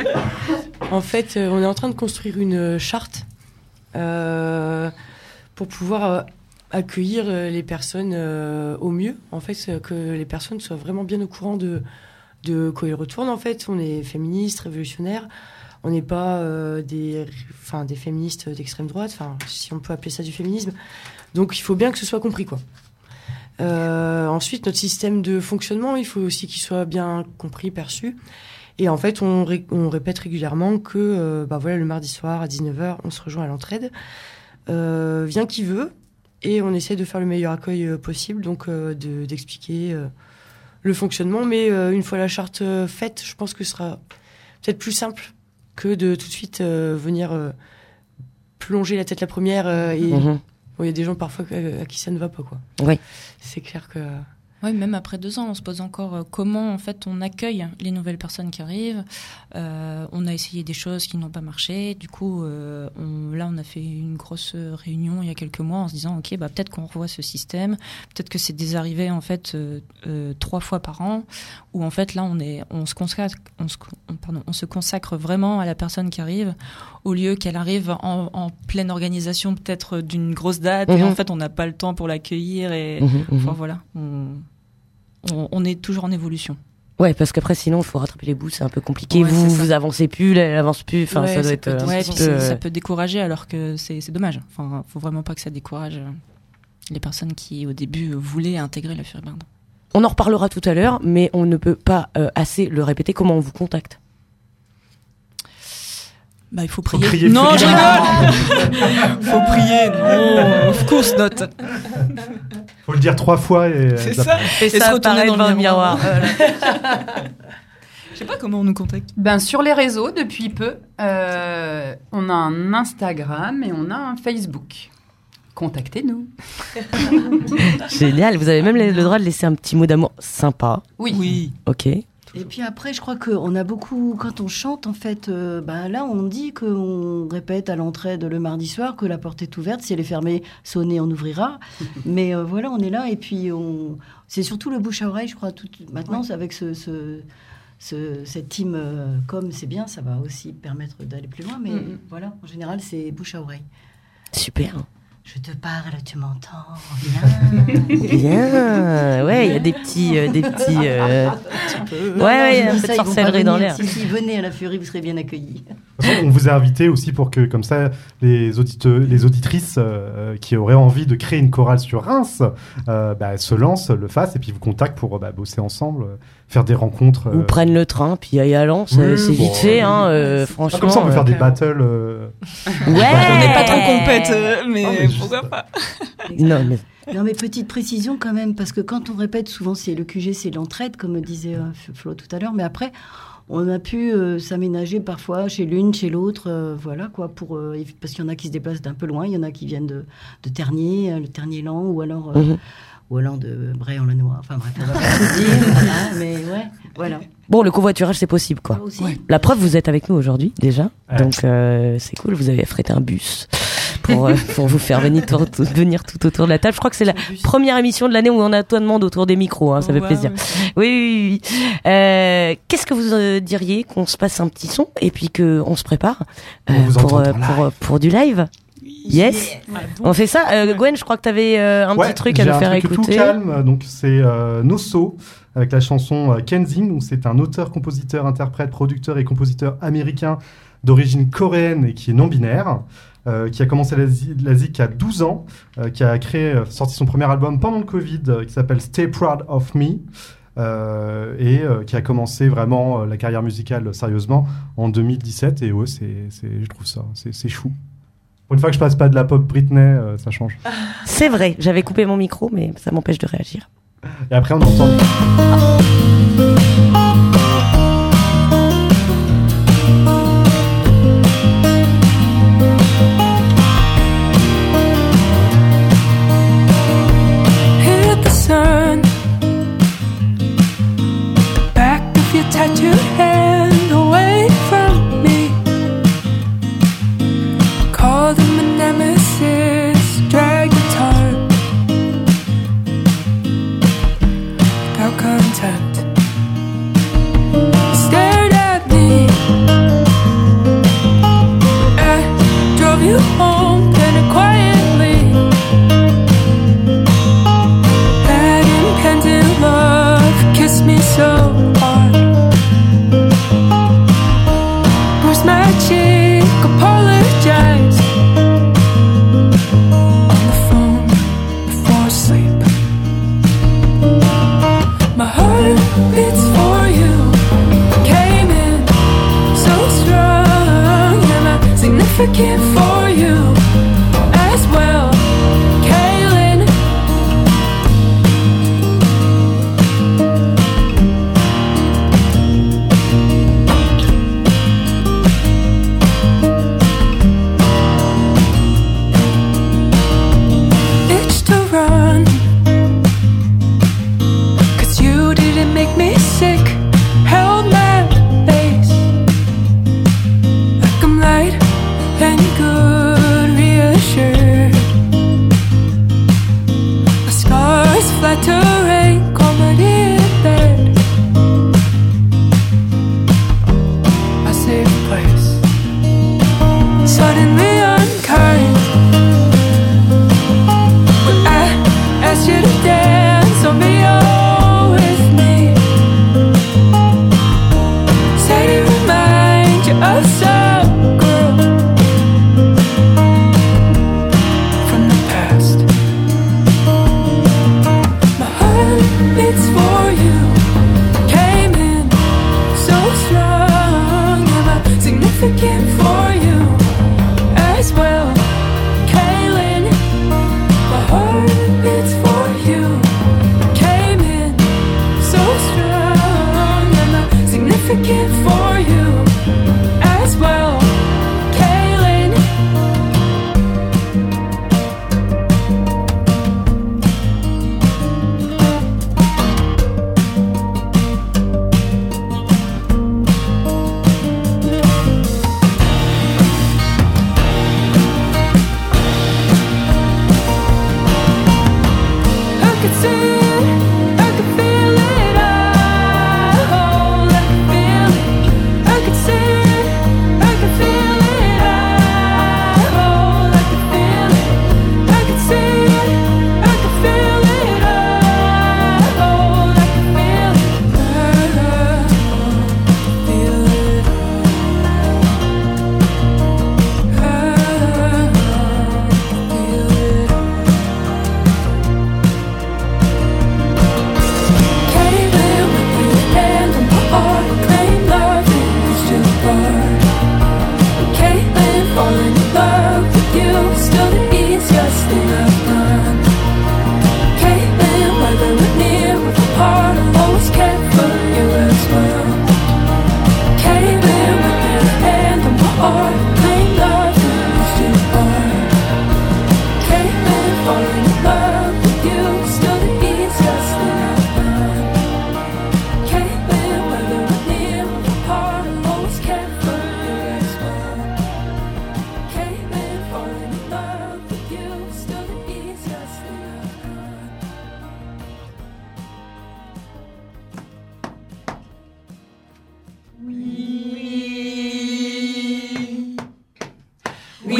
En fait, euh, on est en train de construire une euh, charte euh, pour pouvoir euh, accueillir euh, les personnes euh, au mieux. En fait, euh, que les personnes soient vraiment bien au courant de, de quoi ils retournent. En fait, on est féministes, révolutionnaires. On n'est pas euh, des, enfin, des féministes d'extrême droite, enfin, si on peut appeler ça du féminisme. Donc, il faut bien que ce soit compris, quoi. Euh, ensuite, notre système de fonctionnement, il faut aussi qu'il soit bien compris, perçu. Et en fait, on, ré- on répète régulièrement que euh, bah voilà, le mardi soir à dix-neuf heures, on se rejoint à l'entraide. Euh, vient qui veut. Et on essaie de faire le meilleur accueil euh, possible, donc euh, de, d'expliquer euh, le fonctionnement. Mais euh, une fois la charte euh, faite, je pense que ce sera peut-être plus simple que de tout de suite euh, venir euh, plonger la tête la première. Euh, et Mhm. bon, il y a des gens parfois à, à qui ça ne va pas, quoi. Oui. C'est clair que... Oui, même après deux ans, on se pose encore euh, comment en fait on accueille les nouvelles personnes qui arrivent. Euh, on a essayé des choses qui n'ont pas marché. Du coup, euh, on, là, on a fait une grosse réunion il y a quelques mois en se disant, ok, bah peut-être qu'on revoit ce système. Peut-être que c'est des arrivées en fait euh, euh, trois fois par an, où en fait là, on est, on se consacre, on se, on, pardon, on se consacre vraiment à la personne qui arrive, au lieu qu'elle arrive en, en pleine organisation peut-être d'une grosse date, Mhm. et en fait, on n'a pas le temps pour l'accueillir. Et Mhm, mhm. enfin voilà. On, on, on est toujours en évolution. Ouais, parce qu'après, sinon, il faut rattraper les bouts, c'est un peu compliqué. Ouais, vous, c'est ça. vous avancez plus, elle avance plus. Enfin, Ouais, ça doit peut, être. euh, un ouais, petit puis peu, c'est- euh, ça peut décourager alors que c'est c'est dommage. Enfin, faut vraiment pas que ça décourage euh, les personnes qui, au début, euh, voulaient intégrer la Furibird. On en reparlera tout à l'heure, mais on ne peut pas euh, assez le répéter. Comment on vous contacte? Bah, il faut Faut prier. crier non, je Furibird. rigole. Faut prier. Non, of course not. Faut le dire trois fois et. C'est euh, ça. Et Et ça se retourner apparaît dans le devant le miroir. miroir. Je sais pas comment on nous contacte. Ben, sur les réseaux, depuis peu, euh, on a un Instagram et on a un Facebook. Contactez-nous. Génial. Vous avez même le droit de laisser un petit mot d'amour sympa. Oui. Oui. Ok. Et puis après, je crois qu'on a beaucoup, quand on chante, en fait, euh, ben là, on dit qu'on répète à l'entrée de le mardi soir que la porte est ouverte. Si elle est fermée, sonnez, on ouvrira. Mais euh, voilà, on est là. Et puis, on... c'est surtout le bouche à oreille, je crois. Tout... Maintenant, ouais. avec ce, ce, ce, cette team euh, com, c'est bien. Ça va aussi permettre d'aller plus loin. Mais mm-hmm. voilà, en général, c'est bouche à oreille. Super. Je te parle, tu m'entends bien. Bien. Ouais, il y a des petits, euh, des petits. Euh... Ouais, ouais, il y a un peu de sorcellerie dans l'air. Si, si, venez à la Furie, vous serez bien accueillis. On vous a invité aussi pour que, comme ça, les, auditeurs, les auditrices euh, qui auraient envie de créer une chorale sur Reims euh, bah, se lancent, le fassent et puis vous contactent pour bah, bosser ensemble, euh, faire des rencontres. Euh... Ou prennent le train, puis aillent à Lens. Oui, c'est bon, vite fait, hein, euh, franchement. Comme ça, on peut euh, faire des battles. Euh... Ouais. On n'est pas trop compète, euh, mais, oh, mais pourquoi pas. Non, mais... Non, mais petite précision quand même, parce que quand on répète, souvent, c'est le Q G, c'est l'entraide, comme disait euh, Flo tout à l'heure, mais après, on a pu euh, s'aménager parfois chez l'une, chez l'autre, euh, voilà, quoi, pour, euh, parce qu'il y en a qui se déplacent d'un peu loin, il y en a qui viennent de, de Ternier, euh, le Ternier-Lan, ou alors, euh, mm-hmm. ou alors de Bray-en-Lannoy, enfin bref, on va pas tout dire, voilà, mais ouais, voilà. Bon, le covoiturage, c'est possible, quoi. Ouais. La preuve, vous êtes avec nous aujourd'hui, déjà, ouais. donc euh, c'est cool, vous avez affrété un bus. Pour, euh, pour vous faire venir tout, tout, venir tout autour de la table. Je crois que c'est la première émission de l'année où on a tout de monde autour des micros. Hein, ça oh fait wow, plaisir. Oui, oui, oui. Euh, qu'est-ce que vous euh, diriez qu'on se passe un petit son et puis qu'on se prépare euh, pour, euh, pour, pour, pour du live? Yes. Yeah. On fait ça. Euh, Gwen, je crois que tu avais euh, un ouais, petit truc à nous faire écouter. Tout calme. Donc c'est euh, Nosso avec la chanson euh, Kenzin, où c'est un auteur, compositeur, interprète, producteur et compositeur américain d'origine coréenne et qui est non binaire. Euh, qui a commencé la, zi- la zik à douze ans, euh, qui a créé, euh, sorti son premier album pendant le Covid, euh, qui s'appelle Stay Proud of Me, euh, et euh, qui a commencé vraiment euh, la carrière musicale sérieusement en deux mille dix-sept. Et ouais, c'est, c'est, je trouve ça, c'est, c'est chou. Pour une fois que je passe pas de la pop Britney, euh, ça change. C'est vrai, j'avais coupé mon micro, mais ça m'empêche de réagir. Et après, on entend. Ah. Tattooed hand away from me. Call them a nemesis, drag the time without contempt. Stared at me. I drove you home kinda quietly. That impending love kissed me so hard. My cheek, apologize on the phone before sleep. My heart beats for you, came in so strong. Am I significant for you as well, Kaylin? Good.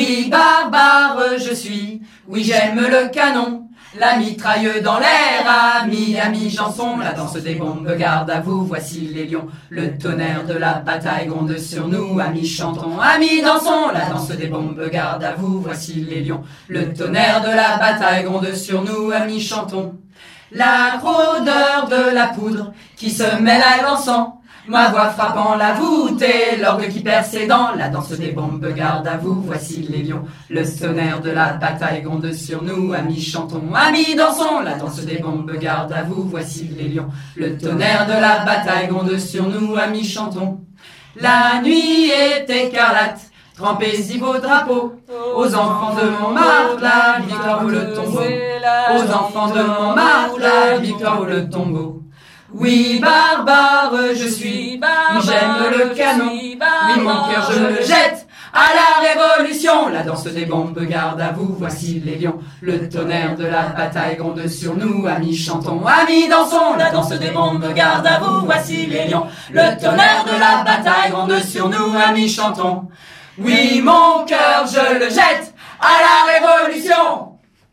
Oui, barbare je suis, oui j'aime le canon. La mitraille dans l'air, ami, ami Janson, la danse des bombes, garde à vous, voici les lions. Le tonnerre de la bataille gronde sur nous, amis chantons, amis dansons. La danse des bombes, garde à vous, voici les lions. Le tonnerre de la bataille gronde sur nous, amis chantons. La rôdeur de la poudre qui se mêle à l'encens. Ma voix frappant la voûte et l'orgue qui perd ses dents. La danse des bombes, garde à vous, voici les lions. Le tonnerre de la bataille gronde sur nous, amis chantons, amis dansons. La danse des bombes, garde à vous, voici les lions. Le tonnerre de la bataille gronde sur nous, amis chantons. La nuit est écarlate, trempez-y vos drapeaux. Aux enfants de Montmartre, la victoire ou le tombeau. Aux enfants de Montmartre, la victoire ou le tombeau. Oui, barbare je suis, oui, j'aime le canon, oui, mon cœur je le jette à la révolution. La danse des bombes, garde à vous, voici les lions. Le tonnerre de la bataille gronde sur nous, amis chantons, amis dansons. La danse des bombes, garde à vous, voici les lions. Le tonnerre de la bataille gronde sur nous, amis chantons. Oui, mon cœur je le jette à la révolution.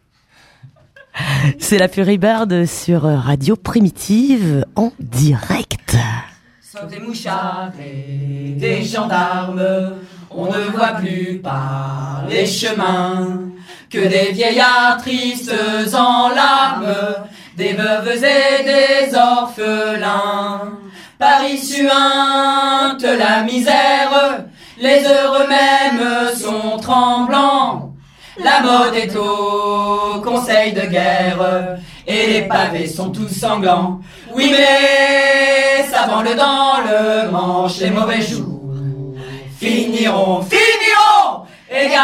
C'est la Furiberde sur Radio Primitive en direct. Sauf des mouchards et des gendarmes, on ne voit plus par les chemins que des vieillards tristes en larmes, des veuves et des orphelins. Paris suinte la misère, les heureux mêmes sont tremblants. La mode est au conseil de guerre et les pavés sont tous sanglants. Oui mais ça branle dans le manche, les mauvais jours finiront, finiront. Égard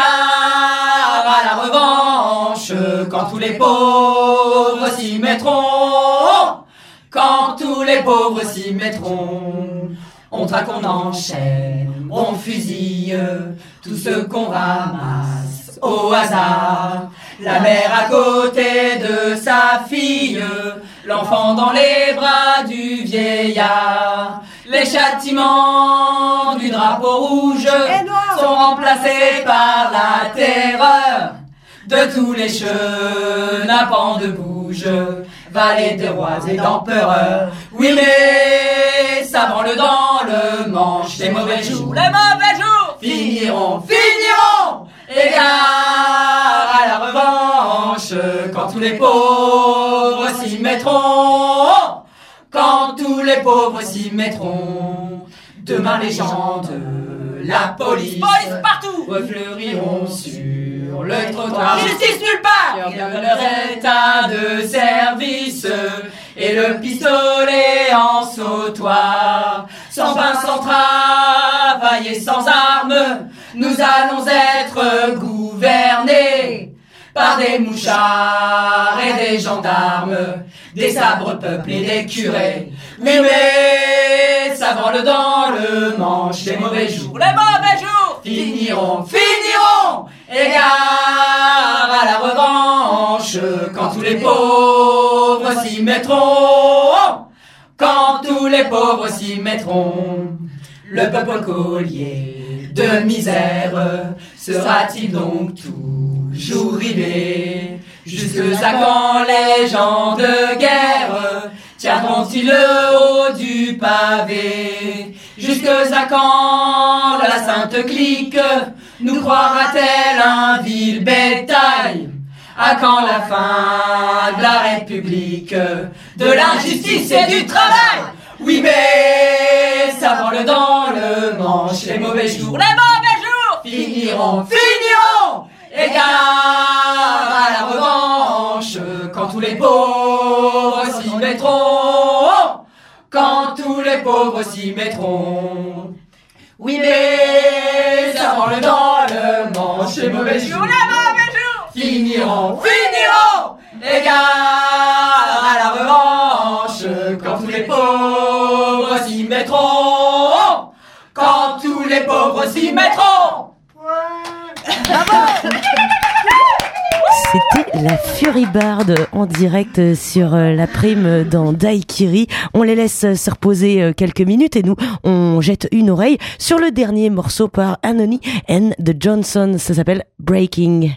à la revanche quand tous les pauvres s'y mettront. Quand tous les pauvres s'y mettront. On traque, on enchaîne, on fusille tout ce qu'on ramasse au hasard. La mère à côté de sa fille, l'enfant dans les bras du vieillard. Les châtiments du drapeau rouge sont remplacés par la terreur de tous les chenapans de bouge, vallée des rois et d'empereurs. Oui mais ça branle dans le manche, les mauvais jours, les mauvais jours finiront, finiront. Égard à la revanche quand tous les pauvres s'y mettront. Quand tous les pauvres s'y mettront. Demain les gens de la police, police partout refleuriront sur le trottoir. Justice nulle part. Il y a leur état de service et le pistolet en sautoir. Sans pain, sans travail et sans armes, nous allons être gouvernés par des mouchards et des gendarmes, des sabres peuplés et des curés. Oui mais ça branle dans le manche, les mauvais jours, les mauvais jours finiront, finiront. Égard à la revanche quand tous les pauvres s'y mettront. Quand tous les pauvres s'y mettront. Le peuple collier de misère sera-t-il donc toujours rivé? Jusque-à quand les gens de guerre tiendront-ils le haut du pavé? Jusque-à quand la sainte clique nous croira-t-elle un vil bétail? À quand la fin de la République, de l'injustice et du travail? Oui mais ça branle dans le manche, les mauvais jours, les mauvais jours finiront, finiront. Égard à la revanche quand tous les pauvres s'y mettront. Quand tous les pauvres s'y mettront. Oui mais ça branle dans le manche, les mauvais jours, les mauvais jours finiront, finiront. Égard à la revanche quand tous les pauvres s'y mettront. Quand tous les pauvres s'y mettront. Bravo. C'était la Furibard en direct sur la prime dans Daiquiri. On les laisse se reposer quelques minutes et nous, on jette une oreille sur le dernier morceau par Anony and the Johnsons. Ça s'appelle Breaking.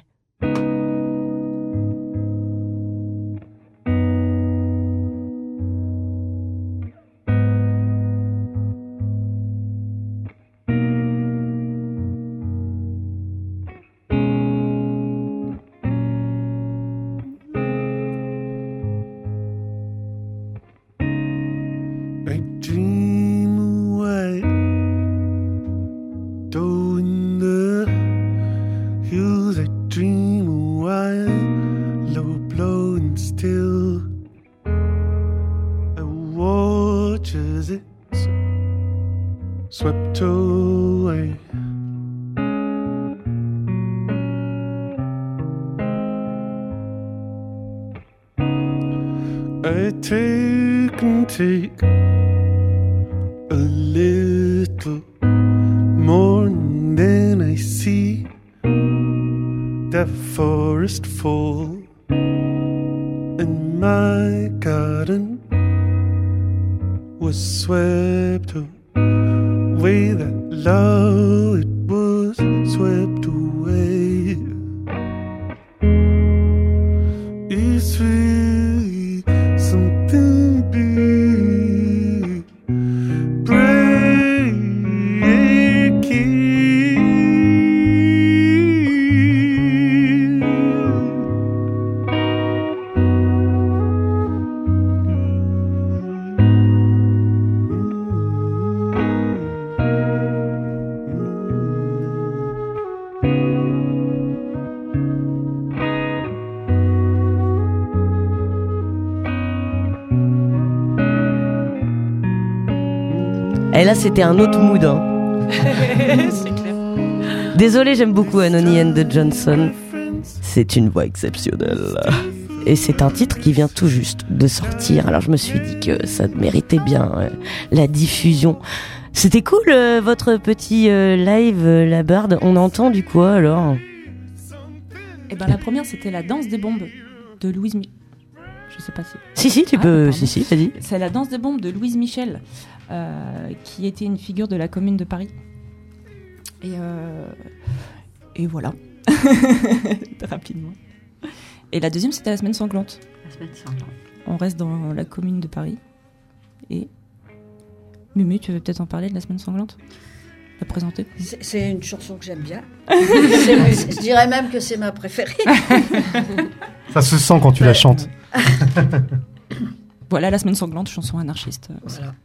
Swept away. I take and take a little more, and then I see the forest fall, and my garden was swept away. Way that love, it was swept away. It's really something big, breaking. Et là, c'était un autre mood. Hein. C'est clair. Désolé, j'aime beaucoup Anony and the Johnson. C'est une voix exceptionnelle. Et c'est un titre qui vient tout juste de sortir. Alors je me suis dit que ça méritait bien euh, la diffusion. C'était cool euh, votre petit euh, live, euh, la Barde. On entend du quoi alors ? Eh ben la première c'était la danse des bombes de Louise Michel. Je sais pas si. Si si tu ah, peux. Pardon. Si si vas-y. C'est la danse des bombes de Louise Michel, euh, qui était une figure de la Commune de Paris. Et euh, et voilà. Rapidement. Et la deuxième c'était la semaine sanglante. La semaine sanglante. On reste dans la Commune de Paris. Et Mumu, tu veux peut-être en parler de la semaine sanglante ? La présenter ? C'est, c'est une chanson que j'aime bien. C'est, je dirais même que c'est ma préférée. Ça se sent quand tu la chantes. Voilà la semaine sanglante, chanson anarchiste. Voilà.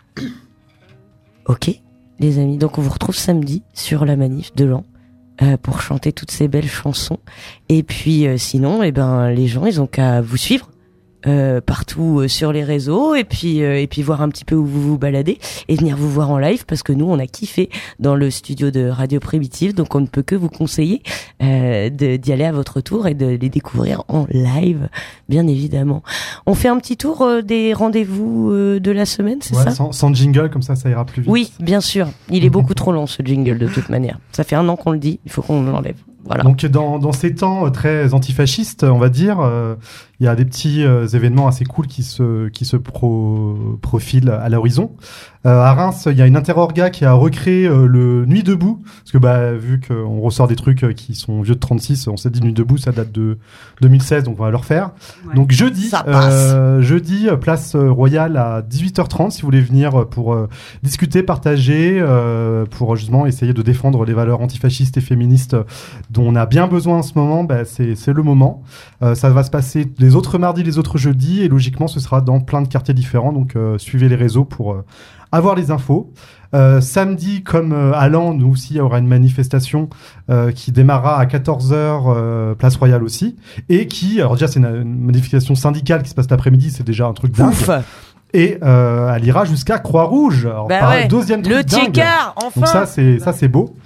Ok, les amis. Donc on vous retrouve samedi sur la manif de l'an euh, pour chanter toutes ces belles chansons. Et puis euh, sinon, eh ben les gens, ils ont qu'à vous suivre. Euh, partout euh, sur les réseaux et puis euh, et puis voir un petit peu où vous vous baladez et venir vous voir en live parce que nous on a kiffé dans le studio de Radio Primitive, donc on ne peut que vous conseiller euh, de, d'y aller à votre tour et de les découvrir en live, bien évidemment. On fait un petit tour euh, des rendez-vous euh, de la semaine, c'est ouais, ça sans, sans jingle, comme ça ça ira plus vite. Oui, bien sûr, il est beaucoup trop long ce jingle de toute manière, ça fait un an qu'on le dit, il faut qu'on l'enlève. Voilà. Donc dans, dans ces temps très antifascistes, on va dire, euh, il y a des petits euh, événements assez cool qui se, qui se pro, profilent à l'horizon. Euh, à Reims, il y a une interorga qui a recréé euh, le Nuit debout, parce que bah, vu qu'on ressort des trucs qui sont vieux de trente-six, on s'est dit Nuit debout, ça date de deux mille seize, donc on va le refaire. Ouais. Donc jeudi, euh, jeudi, place Royale à dix-huit heures trente, si vous voulez venir pour euh, discuter, partager, euh, pour justement essayer de défendre les valeurs antifascistes et féministes dont on a bien besoin en ce moment, bah, c'est, c'est le moment. Euh, ça va se passer les autres mardis, les autres jeudis, et logiquement ce sera dans plein de quartiers différents, donc euh, suivez les réseaux pour euh, avoir les infos. Euh, samedi, comme euh, à Lens, nous aussi, il y aura une manifestation euh, qui démarrera à quatorze heures, euh, place Royale aussi, et qui, alors déjà c'est une, une manifestation syndicale qui se passe l'après-midi, c'est déjà un truc dingue. Ouf. Et euh, elle ira jusqu'à Croix-Rouge. Alors, bah par ouais. deuxième truc le dingue. Tiécart, enfin. Donc ça c'est ça c'est beau.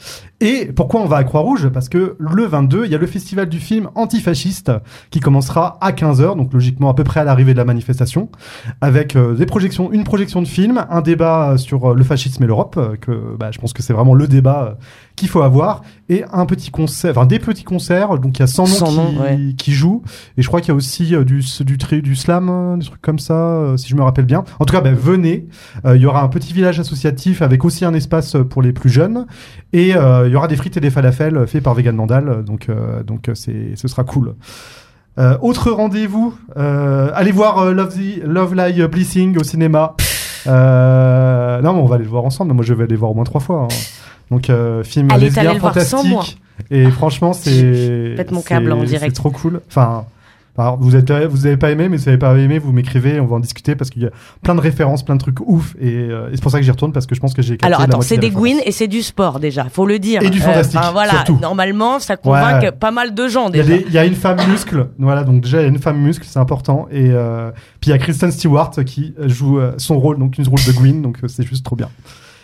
Et pourquoi on va à Croix-Rouge ? Parce que le vingt-deux, il y a le festival du film antifasciste qui commencera à quinze heures, donc logiquement à peu près à l'arrivée de la manifestation, avec euh, des projections, une projection de film, un débat sur euh, le fascisme et l'Europe, euh, que bah, je pense que c'est vraiment le débat euh, qu'il faut avoir, et un petit concert, enfin des petits concerts, donc il y a cent noms qui, noms, ouais. qui jouent, et je crois qu'il y a aussi euh, du, du, du, du slam, euh, des trucs comme ça, euh, si je me rappelle bien. En tout cas, bah, venez, euh, il y aura un petit village associatif avec aussi un espace pour les plus jeunes, et euh, il y aura des frites et des falafels faits par Vegan Mandal, donc, euh, donc c'est, ce sera cool. Euh, autre rendez-vous, euh, allez voir euh, Love, the, Love Like Blessing au cinéma. Euh, non, mais on va aller le voir ensemble. Moi, je vais aller le voir au moins trois fois. Hein. Donc, euh, film allez, lesbien fantastique. Et franchement, c'est faites mon câble en direct. C'est trop cool. Enfin, alors, vous êtes, vous avez pas aimé, mais si vous avez pas aimé, vous m'écrivez, on va en discuter parce qu'il y a plein de références, plein de trucs ouf, et, euh, et c'est pour ça que j'y retourne parce que je pense que j'ai capté. Alors la attends, moitié c'est de la des référence. Gwyn et c'est du sport déjà, faut le dire. Et du fantastique, Euh, voilà, surtout. normalement, ça convainc Ouais. pas mal de gens Il y, a déjà. des- il y a une femme muscle, voilà, donc déjà il y a une femme muscle, c'est important, et euh, puis il y a Kristen Stewart qui joue euh, son rôle, donc une rôle de Gwyn, donc euh, c'est juste trop bien.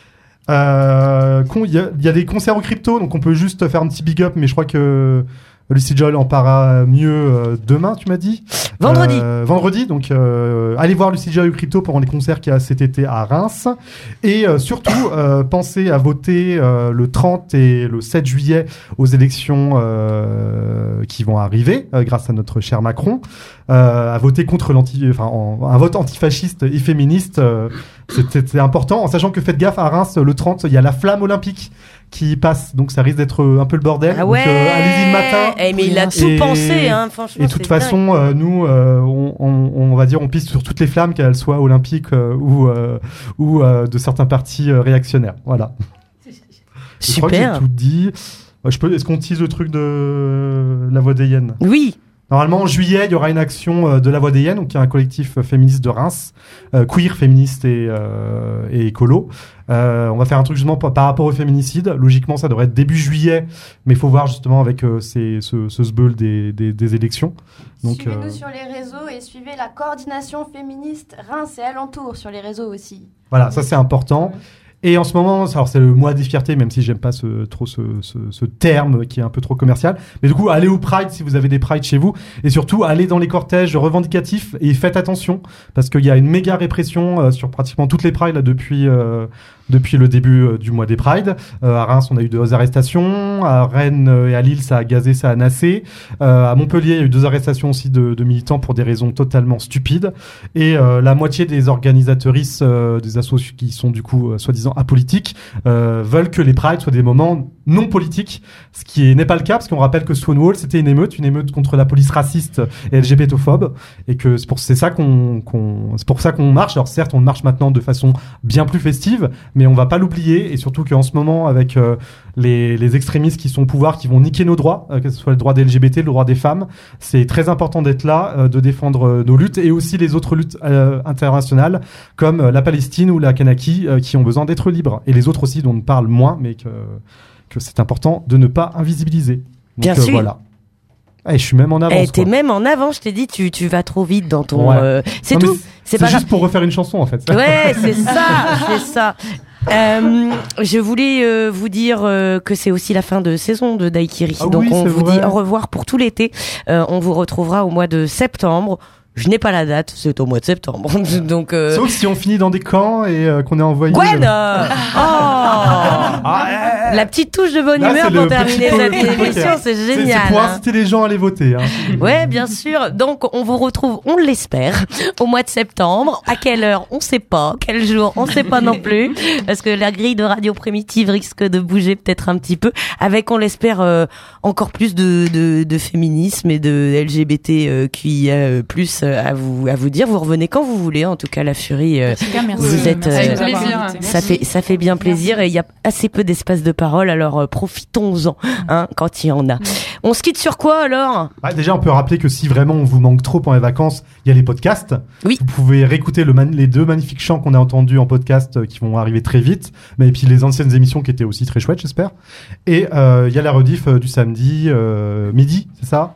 Euh, con- Il y, a- il y a des concerts au crypto, donc on peut juste faire un petit big up, mais je crois que Lucy Joel en parlera mieux euh, demain, tu m'as dit Vendredi. Euh, vendredi, donc euh, allez voir Lucy Joel au crypto pendant les concerts qu'il y a cet été à Reims. Et euh, surtout, euh, pensez à voter euh, le trente et le sept juillet aux élections euh, qui vont arriver euh, grâce à notre cher Macron. Euh, à voter contre l'anti, enfin en- un vote antifasciste et féministe, euh, c'est, c'est- c'est important, en sachant que faites gaffe, à Reims le trente, il y a la flamme olympique qui passe, donc ça risque d'être euh, un peu le bordel. Ah Donc, ouais. euh, allez-y le matin. Eh, mais il a tout Et- pensé, hein, franchement. Et de toute c'est façon, dingue. euh, nous, euh, on, on, on va dire, on pisse sur toutes les flammes, qu'elles soient olympiques euh, ou euh, ou euh, de certains partis euh, réactionnaires. Voilà. Je crois que Super. j'ai tout dit. Euh, Je peux, est-ce qu'on tease le truc de la Voix des Hyènes ? Oui. Normalement, en juillet, il y aura une action euh, de la Voix des Hyènes, donc il y a un collectif euh, féministe de Reims, euh, queer, féministe et, euh, et écolo. Euh, on va faire un truc justement par, par rapport au féminicide. Logiquement, ça devrait être début juillet, mais il faut voir justement avec euh, ces, ce, ce sbeul des, des, des élections. Donc, Suivez-nous euh, sur les réseaux et suivez la coordination féministe Reims et alentours sur les réseaux aussi. voilà, ça c'est important. Et en ce moment, alors c'est le mois des fiertés, même si j'aime pas ce, trop ce, ce, ce terme qui est un peu trop commercial. Mais du coup, allez au Pride si vous avez des Pride chez vous. Et surtout, allez dans les cortèges revendicatifs et faites attention parce qu'il y a une méga répression euh, sur pratiquement toutes les Prides là, depuis, euh, depuis le début euh, du mois des Pride. Euh, à Reims, on a eu deux arrestations. À Rennes et à Lille, ça a gazé, ça a nassé. Euh, à Montpellier, il y a eu deux arrestations aussi de, de militants pour des raisons totalement stupides. Et euh, la moitié des organisatrices euh, des assos qui sont du coup euh, soi-disant apolitiques euh, veulent que les Prides soient des moments non politiques, ce qui n'est pas le cas parce qu'on rappelle que Stonewall c'était une émeute, une émeute contre la police raciste et L G B T phobe, et que c'est pour c'est ça qu'on, qu'on c'est pour ça qu'on marche. Alors certes, on marche maintenant de façon bien plus festive, mais on va pas l'oublier, et surtout qu'en ce moment avec euh, les, les extrémistes qui sont au pouvoir, qui vont niquer nos droits, euh, que ce soit le droit des L G B T, le droit des femmes, c'est très important d'être là, euh, de défendre euh, nos luttes et aussi les autres luttes euh, internationales comme euh, la Palestine ou la Kanaki euh, qui ont besoin d'être libres, et les autres aussi dont on parle moins, mais que que c'est important de ne pas invisibiliser. Donc, Bien euh, sûr. voilà. Eh, je suis même en avance. Eh, t'es quoi. même en avant, je t'ai dit, tu, tu vas trop vite dans ton. Ouais. euh, C'est Non, mais tout. c'est- C'est C'est pas juste pour refaire une chanson en fait. Ouais, c'est ça, c'est ça. Euh, je voulais euh, vous dire euh, que c'est aussi la fin de saison de Daikiri. Ah Donc oui, on c'est vous vrai. dit au revoir pour tout l'été. Euh, on vous retrouvera au mois de septembre. Je n'ai pas la date, c'est au mois de septembre. Donc euh... Sauf si on finit dans des camps et euh, qu'on est envoyé. Gwen euh, oh La petite touche de bonne Là, humeur c'est pour le terminer petit cette po- poker. émission, c'est C'est- génial. C'est pour hein. inciter les gens à aller voter. Hein. Ouais, bien sûr. Donc, on vous retrouve, on l'espère, au mois de septembre. À quelle heure, on sait pas. Quel jour, on sait pas non plus. Parce que la grille de Radio Primitive risque de bouger peut-être un petit peu. Avec, on l'espère, euh, encore plus de, de, de féminisme et de L G B T Q I A plus euh, à vous, à vous dire. Vous revenez quand vous voulez. En tout cas, la Furie, euh, Super, merci. vous êtes, Merci Avec de nous avoir plaisir. invités. ça fait, ça fait bien plaisir, et il y a assez peu d'espace de parole, alors euh, profitons-en, hein, quand il y en a. On se quitte sur quoi alors? Bah, déjà, on peut rappeler que si vraiment on vous manque trop pendant les vacances, il y a les podcasts. Oui. Vous pouvez réécouter le man- les deux magnifiques chants qu'on a entendus en podcast euh, qui vont arriver très vite. Mais et puis les anciennes émissions qui étaient aussi très chouettes, j'espère. Et euh, il y a la rediff euh, du samedi euh, midi, c'est ça?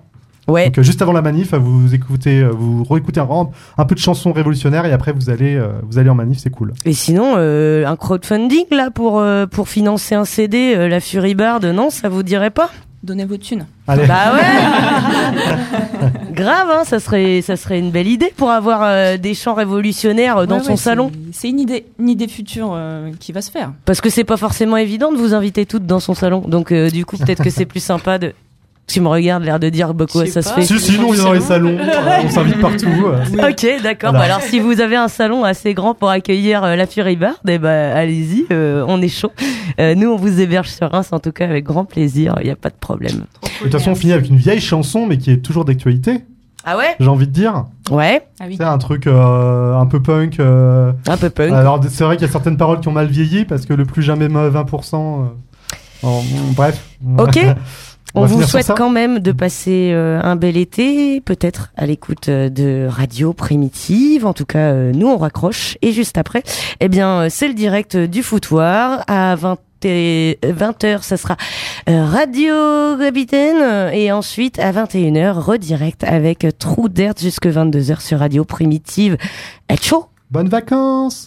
Ouais. Donc euh, juste avant la manif, vous écoutez, euh, vous réécoutez un, un peu de chansons révolutionnaires et après vous allez, euh, vous allez en manif, c'est cool. Et sinon, euh, un crowdfunding là pour euh, pour financer un C D, euh, la Furibarde, non, ça vous dirait pas? Donnez vos thunes. Allez. Bah ouais. Grave, hein, ça serait ça serait une belle idée pour avoir euh, des chants révolutionnaires dans Ouais, son ouais, salon. C'est, c'est une idée, une idée future euh, qui va se faire. Parce que c'est pas forcément évident de vous inviter toutes dans son salon. Donc euh, du coup, peut-être que c'est plus sympa de. Tu me regardes, l'air de dire bah quoi, ça se fait. Si, sinon on vient dans les salons, euh, on s'invite partout. Euh. Oui. Ok, d'accord. Voilà. Bah alors si vous avez un salon assez grand pour accueillir euh, la Furibarde, eh ben allez-y, euh, on est chaud. Euh, nous, on vous héberge sur Reims, en tout cas avec grand plaisir. Il y a pas de problème. De toute façon, on finit avec une vieille chanson, mais qui est toujours d'actualité. Ah ouais? J'ai envie de dire. Ouais. Ah oui. C'est un truc euh, un peu punk. Euh... Un peu punk. Alors c'est vrai qu'il y a certaines paroles qui ont mal vieilli parce que le plus jamais vingt pour cent. Euh... En... Bref. Ok. On, On va vous finir sur souhaite ça. quand même de passer euh, un bel été, peut-être à l'écoute euh, de Radio Primitive. En tout cas, euh, nous on raccroche. Et juste après, eh bien, euh, c'est le direct du foutoir à vingt heures, ça sera euh, Radio Capitaine. Et ensuite, à vingt et une heures, redirect avec Trou d'Air jusque vingt-deux heures sur Radio Primitive. Être chaud. Bonnes vacances.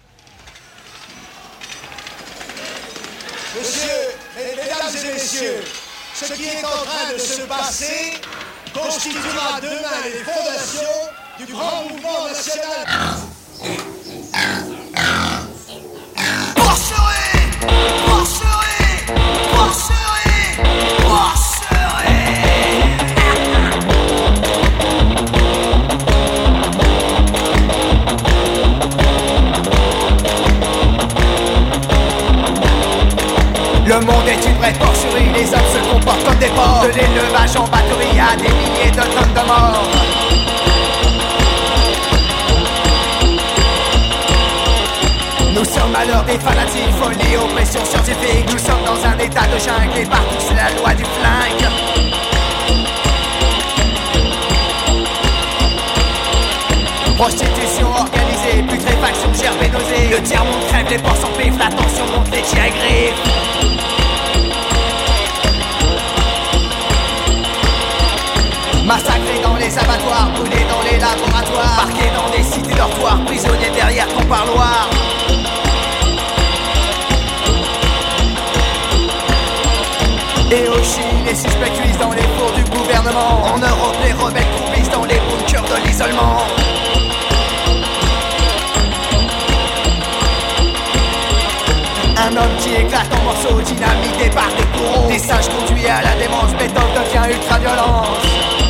Monsieur, mesdames et messieurs, ce qui est en train de se passer constituera demain les fondations du grand mouvement national. Porcherez, porcherez, porcherez, porcherez. Le monde est une vraie porcherie, les hommes se comportent comme des porcs. De l'élevage en batterie à des milliers de tonnes de morts. Nous sommes à l'heure des fanatiques, folie, oppression scientifique. Nous sommes dans un état de jungle et partout c'est la loi du flingue. Prostitution organisée, putréfaction, gerbe et nausée. Le tiers-monde crève, les porcs s'empivent, la tension monte, les tirs griffent. Massacrés dans les abattoirs, brûlés dans les laboratoires, parqués dans des cités dortoirs, prisonniers derrière ton parloir. Et au Chili, les suspects cuisent dans les fours du gouvernement. En Europe, les rebelles croupissent dans les bunkers de l'isolement. Un homme qui éclate en morceaux, dynamité par des bourreaux. Des singes conduits à la démence, méthode devient ultra-violence.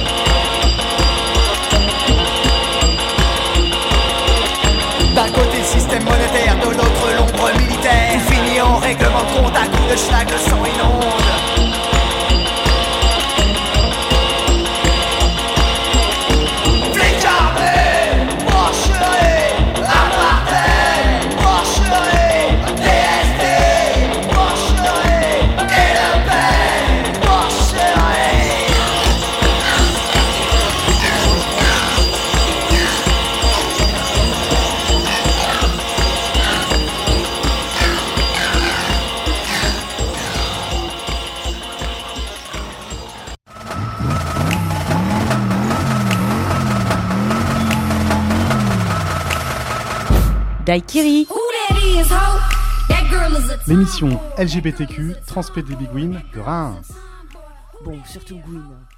D'un côté le système monétaire, de l'autre l'ombre militaire. Il finit en règlement de compte, à coups de schlag, le sang inonde. Fléchardet, porcherez, apartheid, porcherez, D S T, porcherez, et Le Pen, porcherez. Daikiri. L'émission L G B T Q Transpé des Bigouines de Reims. Bon, surtout Gwyn.